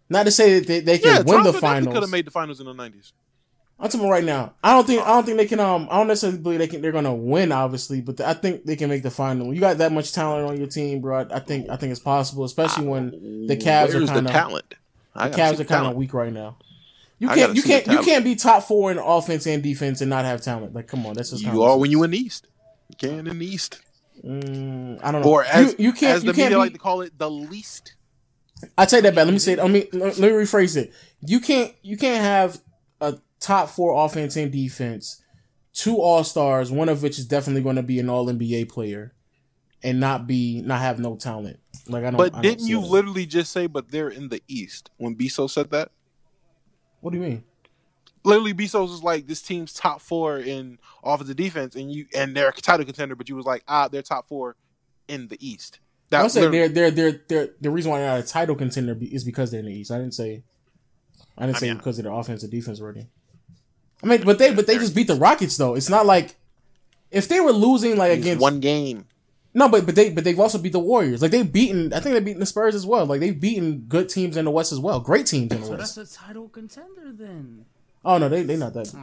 Not to say that they can win the finals. Could have made the finals in the 90s. I'm talking right now. I don't think they can. I don't necessarily believe they're gonna win, obviously, but I think they can make the final. You got that much talent on your team, bro. I think it's possible, especially when the Cavs are kind of talent. The Cavs are kind of weak right now. You can't be top 4 in offense and defense and not have talent. Like, come on, that's just you are when you in the East. You can in the East. I don't know. Or as the media like to call it, the least. I take that back. Let me say it. Let me rephrase it. You can't have a top 4 offense and defense, 2 All-Stars, one of which is definitely going to be an All-NBA player, and not have no talent. Like, I don't. But didn't you literally just say, but they're in the East when Bezos said that? What do you mean? Literally, Bezos was like, this team's top 4 in offensive defense, and they're a title contender. But you was like, they're top 4 in the East. I said they're the reason why they're not a title contender is because they're in the East. I didn't say because of their offensive defense rating. I mean, but they just beat the Rockets though. It's not like if they were losing like against one game. No, but they've also beat the Warriors. Like I think they've beaten the Spurs as well. Like they've beaten good teams in the West as well. Great teams in the West. So that's a title contender then. Oh no, they not that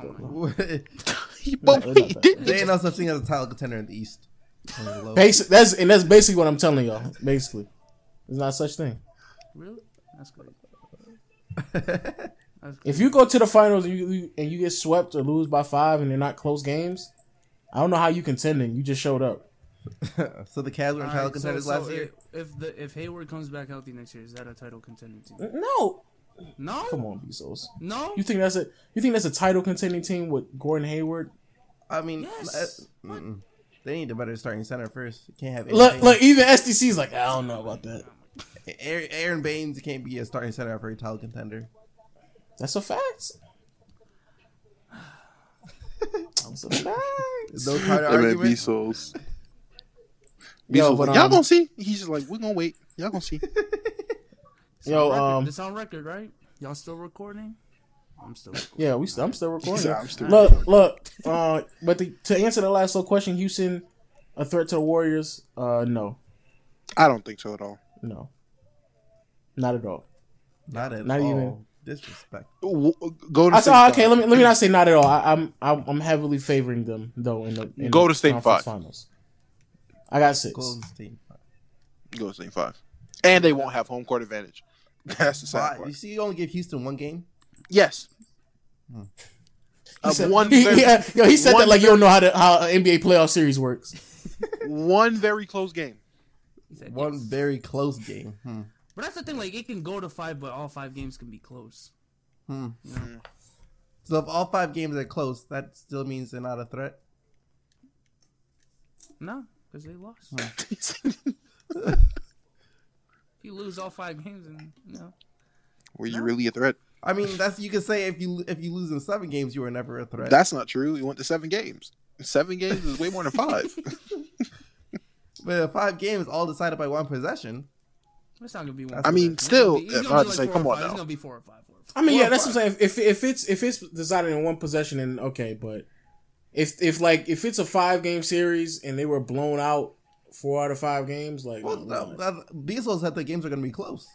good. There ain't no such thing as a title contender in the East. That's basically what I'm telling y'all. Basically, there's not such thing. Really? That's great. If you go to the finals and you get swept or lose by 5 and they're not close games, I don't know how you contending. You just showed up. So the Cavs were title contenders last year. If Hayward comes back healthy next year, is that a title contending team? No. Come on, Bezos. No. You think that's a title contending team with Gordon Hayward? I mean, yes. They need a better starting center first. You can't have look. Even SDC's like, I don't know about that. Aaron Baines can't be a starting center for a title contender. That's a fact. That's a fact. No kind of argument. Bezos. Yo, but y'all gonna see. He's just like, we're gonna wait. Y'all gonna see. It's on record, right? Y'all still recording? I'm still recording. Yeah, I'm still recording. I'm still look. But to answer the last little question, Houston, a threat to the Warriors? No. I don't think so at all. No. Not at all. Not all. Even disrespect. Go to okay. Let me not say not at all. I'm heavily favoring them though in the Go to State 5 finals. I got 6. Golden State 5. Go to State 5, and they won't have home court advantage. That's the sad part. You see, you only give Houston 1 game. Yes. He said that like you don't know how an NBA playoff series works. One very close game. One very close game. But that's the thing. Like it can go to 5, but all 5 games can be close. You know? So if all 5 games are close, that still means they're not a threat. No, because they lost. If you lose all 5 games, and were you really a threat? I mean, you could say if you lose in 7 games, you were never a threat. That's not true. You went to 7 games. 7 games is way more than 5. But 5 games all decided by 1 possession. It's not gonna be 1. I mean, still, it's hard to say. Come on now. It's gonna be 4 or 5. I mean, yeah, that's what I'm saying. If it's decided in 1 possession, then okay. But if it's a 5-game series and they were blown out 4 out of 5 games, like Bezos said the games are gonna be close.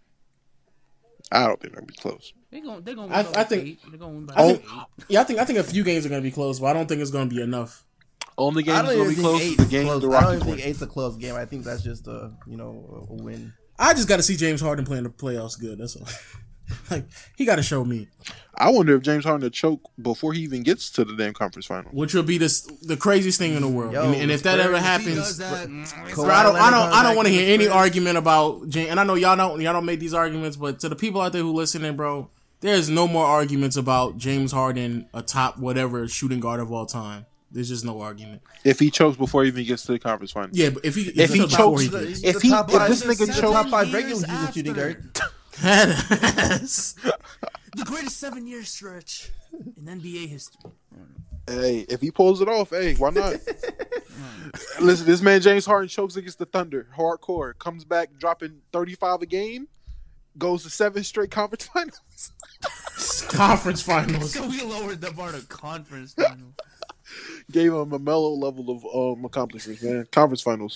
I don't think they'll be close. They're gonna win I think 8. They're gonna win by 8. Yeah, I think a few games are gonna be close, but I don't think it's gonna be enough. Only games will be close. The game. I don't even think 8's a close game. I think that's just a win. I just got to see James Harden playing the playoffs good. That's all. Like he got to show me. I wonder if James Harden will choke before he even gets to the damn conference final, which will be the craziest thing in the world. And if that ever happens, bro, I don't want to hear any argument about James. And I know y'all don't make these arguments, but to the people out there who listening, bro, there's no more arguments about James Harden, a top whatever shooting guard of all time. There's just no argument. If he chokes before he even gets to the conference final. Yeah, but if he chokes, if this nigga chokes, top 5 regular season shooting guard. The greatest 7-year stretch in NBA history. Hey, if he pulls it off, hey, why not? Listen, this man James Harden chokes against the Thunder, hardcore, comes back dropping 35 a game, goes to 7 straight conference finals. Conference finals. So we lowered the bar to conference finals. Gave him a mellow level of accomplishments, man. Conference finals.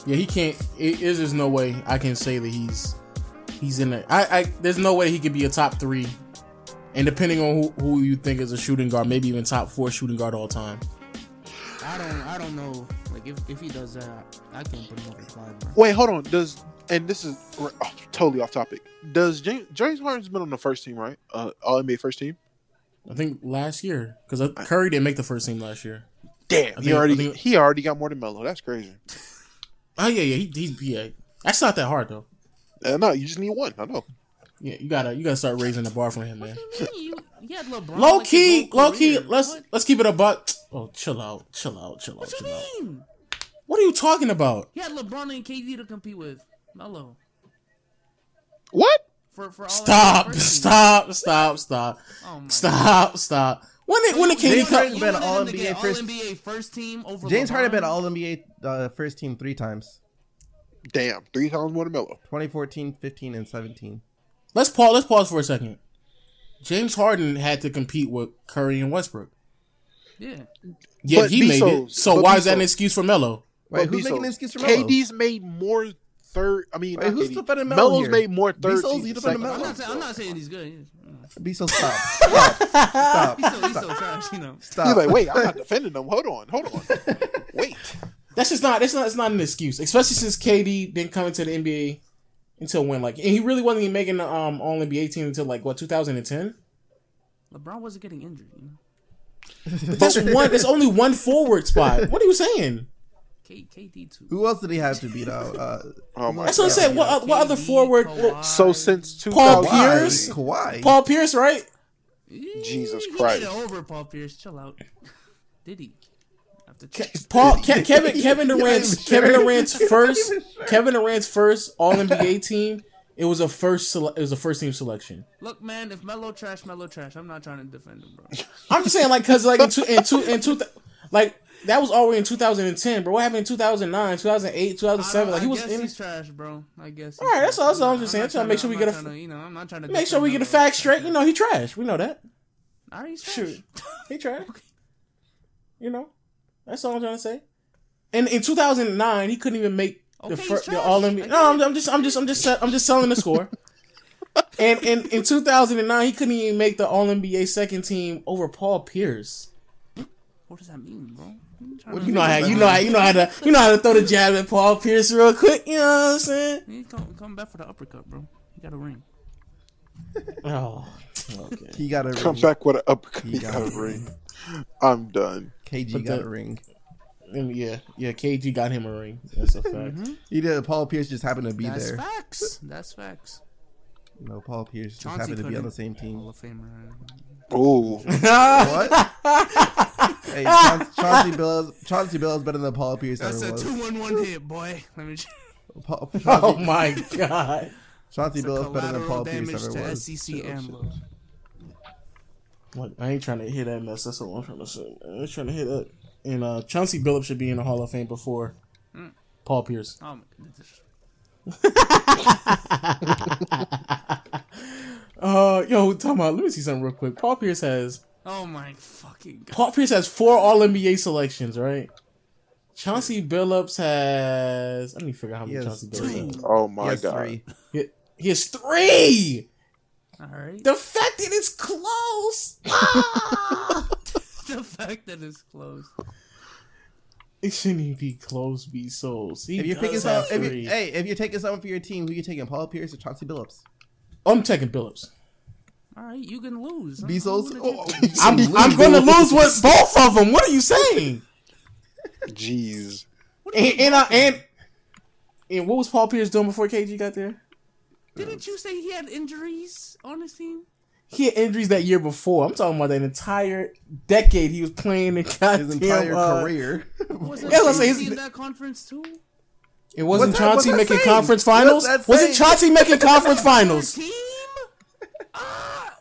Yeah, he can't. There's just no way I can say that he's in there. There's no way he could be a top 3. And depending on who you think is a shooting guard, maybe even top 4 shooting guard all time. I don't know. Like if he does that, I can't put him over Clyde, bro. Wait, hold on. And this is totally off topic. Does James Harden's been on the first team, right? All NBA first team. I think last year, because Curry didn't make the first team last year. Damn, he already got more than Melo. That's crazy. Oh yeah, yeah. That's not that hard though. No, you just need one. I know. Yeah, you gotta start raising the bar for him, man. You had LeBron. Low key. Career. Let's keep it a buck. Oh, chill out. What you mean? What are you talking about? You had LeBron and KD to compete with Melo. What? For all Stop. Oh my Stop. When did KD James come? Harden's been All NBA first. NBA first team over. James LeBron. Harden been All NBA first team 3 times. Damn, 3 times more than Melo. 2014, 15, and 17. Let's pause for a second. James Harden had to compete with Curry and Westbrook. Yeah. Yeah, But he made it. So why is that an Bezos- excuse for Melo? Wait, who's Bezos, making an excuse for Melo? KD's made more third. I mean, Wait, not who's KD. defending Melo Melo's here? made more third. Bezos, team you defending second. Melo? I'm not saying he's good. Be so stop. He's so trash, you know. Stop. He's like, wait, I'm not defending them. Hold on. Wait. That's just not. It's not an excuse, especially since KD didn't come into the NBA until when, like, and he really wasn't even making the All NBA team until like what 2010. LeBron wasn't getting injured, you know. But that's one. There's only one forward spot. What are you saying? KD too. Who else did he have to beat out? Oh my That's what I God. said. What other forward? Kawhi. So since Paul 2000, Pierce? Kawhi. Paul Pierce, right? Jesus He Christ. made it over Paul Pierce. Chill out. Did he? Have to check. Kevin Durant's sure. Kevin Durant's first All NBA team. It was a first team selection. Look, man, if Melo trash. I'm not trying to defend him, bro. I'm just saying, like, because like like that was already in 2010, bro. What happened in 2009, 2008, 2007? Like he was in. He's trash, bro. I guess. All right, that's all I'm just saying. I'm trying to make sure we get I'm not trying to make sure we get the facts straight. You know, he trash. We know that. All right, he's trash. Shoot, he trash. You know, that's all I'm trying to say. And in 2009, he couldn't even make the All NBA. No, I'm just selling the score. And in 2009, he couldn't even make the All NBA second team over Paul Pierce. What does that mean, bro? You know how to throw the jab at Paul Pierce real quick. You know what I'm saying? He's coming back for the uppercut, bro. He got a ring. Oh, okay. He got a ring. Come back with an uppercut. He got a ring. I'm done. KG got a ring. And yeah, KG got him a ring. That's a fact. He did. Paul Pierce just happened to be That's there. facts. That's facts. You know, Paul Pierce just Chauncey happened to be on couldn't. the same team. Hall of Famer. Ooh. What? Hey, Chauncey Billups better than Paul Pierce That's ever a was. 2-1-1 hit, boy. Let me. Oh my god. Chauncey It's a Billups better than collateral Paul Pierce damage ever to was. SEC AMLO. Look, I ain't trying to hear that mess. That's all I'm trying to say. I ain't trying to hear that. And Chauncey Billups should be in the Hall of Fame before Paul Pierce. Oh my goodness. Yo, talking about. Let me see something real quick. Paul Pierce has Oh my fucking god. 4 All NBA selections, right? Chauncey Billups has. I need to figure out how many He has Chauncey Billups has. Oh He my has God. 3. He has 3. All right. The fact that it's close. The fact that it's close. It shouldn't even be close. Be so. If you're picking if you're taking someone for your team, who you taking? Paul Pierce or Chauncey Billups? I'm taking Billups. All right, you can lose. Bezos. I'm going to lose with both of them. What are you saying? Jeez. And what was Paul Pierce doing before KG got there? Didn't you say he had injuries on his team? He had injuries that year before. I'm talking about that entire decade he was playing in goddamn, His entire career. Wasn't Yeah, let's say Chauncey he's- in that conference too? It wasn't What's that- Chauncey what's that making saying? conference finals. What's that Was it saying? Chauncey making conference finals? Team? Ah,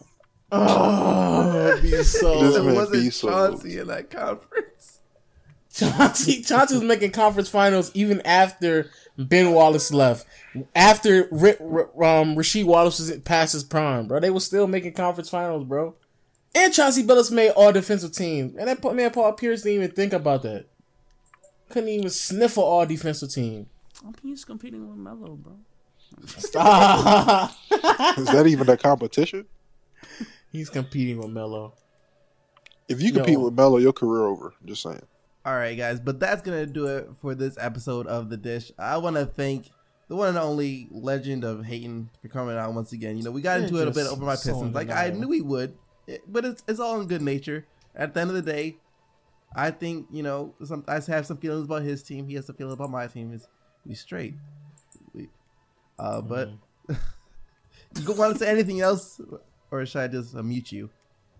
Oh, it'd be This so. It man wasn't Bezos. Chauncey in that conference. Chauncey was making conference finals even after Ben Wallace left. After Rasheed Wallace was past his prime, bro. They were still making conference finals, bro. And Chauncey Billups made all defensive teams. And that man Paul Pierce didn't even think about that. Couldn't even sniff an all defensive team. He's competing with Melo, bro. Stop. Is that even a competition? He's competing with Melo. If you compete with Melo, your career over. Just saying. All right, guys, but that's gonna do it for this episode of The Dish. I want to thank the one and only legend of Hayton for coming out once again. You know, we got into it a bit over my Pistons, like I knew we would, but it's all in good nature. At the end of the day, I think, you know, I have some feelings about his team. He has some feelings about my team. We straight. But you want to say anything else, or should I just mute you?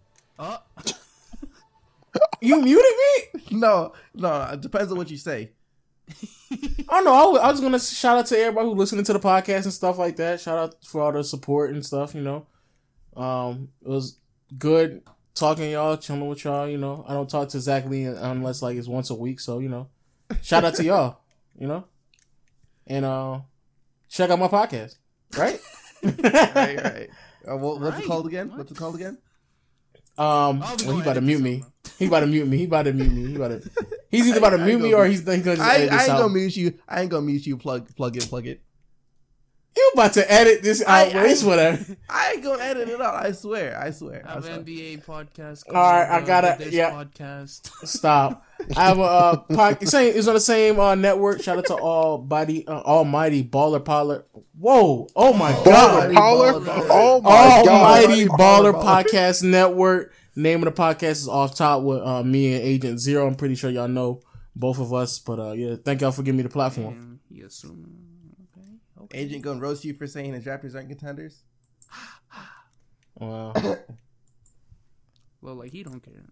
You muted me? No. It depends on what you say. I don't know. I was gonna shout out to everybody who listening to the podcast and stuff like that. Shout out for all the support and stuff. You know, it was good talking to y'all, chilling with y'all. You know, I don't talk to Zach Lee unless like it's once a week. So you know, shout out to y'all. You know, and check out my podcast. Right. right. What's it called again? What's it called again? Well, he about to mute me. He's either about to mute me or he's gonna just edit this out. I ain't gonna mute you. Plug it. You about to edit this out? It's whatever. I ain't gonna edit it out. I swear. I have NBA podcast. All right, I gotta podcast. Stop. I have a podcast. It's on the same network. Shout out to Almighty Baller Parlor. Whoa! Oh my God! Oh my God! Almighty Baller Podcast Network. Name of the podcast is Off Top with me and Agent Zero. I'm pretty sure y'all know both of us, but yeah, thank y'all for giving me the platform. Okay. Agent gonna roast you for saying his Raptors aren't contenders. Wow. Well, like he don't care.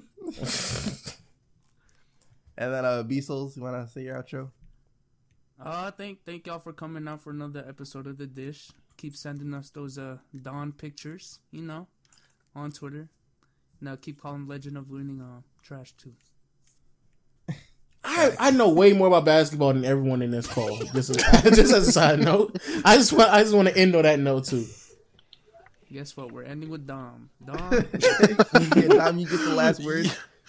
And then Beasles, you wanna say your outro? Thank y'all for coming out for another episode of The Dish. Keep sending us those Dawn pictures, you know, on Twitter. Now keep calling Legend of Winning trash too. I know way more about basketball than everyone in this call. Just as a side note, I just want to end on that note too. Guess what? We're ending with Dom. Dom, you get the last word.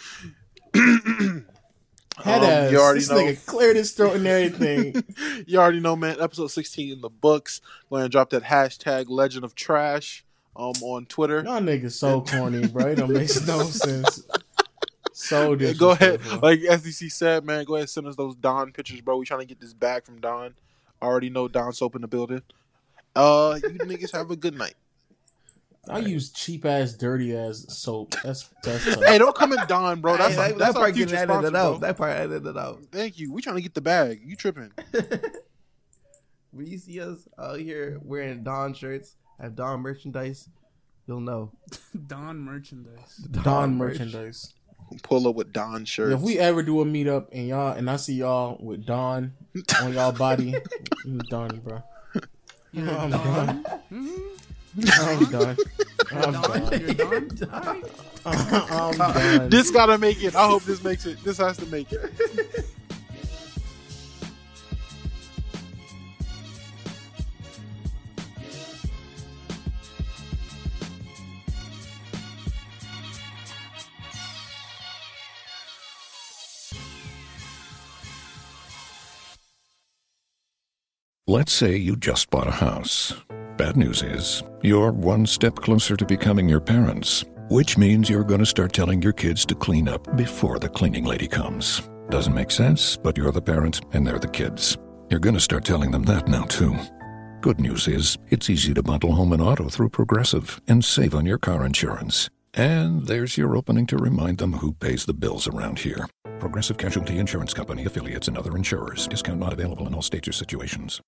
You already know. Nigga cleared his throat and everything. You already know, man. Episode 16 in the books. We're gonna drop that hashtag Legend of Trash on Twitter. Y'all niggas so corny, bro. It don't make no sense. So disrespectful. Go ahead, like SDC said, man. Go ahead and send us those Don pictures, bro. We trying to get this bag from Don. I already know Don Soap in the building. You niggas have a good night. I use cheap ass, dirty ass soap. That's tough. Hey, don't come in Don, bro. That's that part getting edited out. Bro. That part edited out. Thank you. We trying to get the bag. You tripping? When you see us out here wearing Don shirts, have Don merchandise, you'll know. Don merchandise. Don merchandise. Pull up with Don shirts. If we ever do a meetup and I see y'all with Don on y'all body, I'm done, bro. I'm done. I'm done. I'm done. You're done? I'm done. This gotta make it. I hope this makes it. This has to make it. Let's say you just bought a house. Bad news is, you're one step closer to becoming your parents, which means you're going to start telling your kids to clean up before the cleaning lady comes. Doesn't make sense, but you're the parent and they're the kids. You're going to start telling them that now, too. Good news is, it's easy to bundle home and auto through Progressive and save on your car insurance. And there's your opening to remind them who pays the bills around here. Progressive Casualty Insurance Company, affiliates, and other insurers. Discount not available in all states or situations.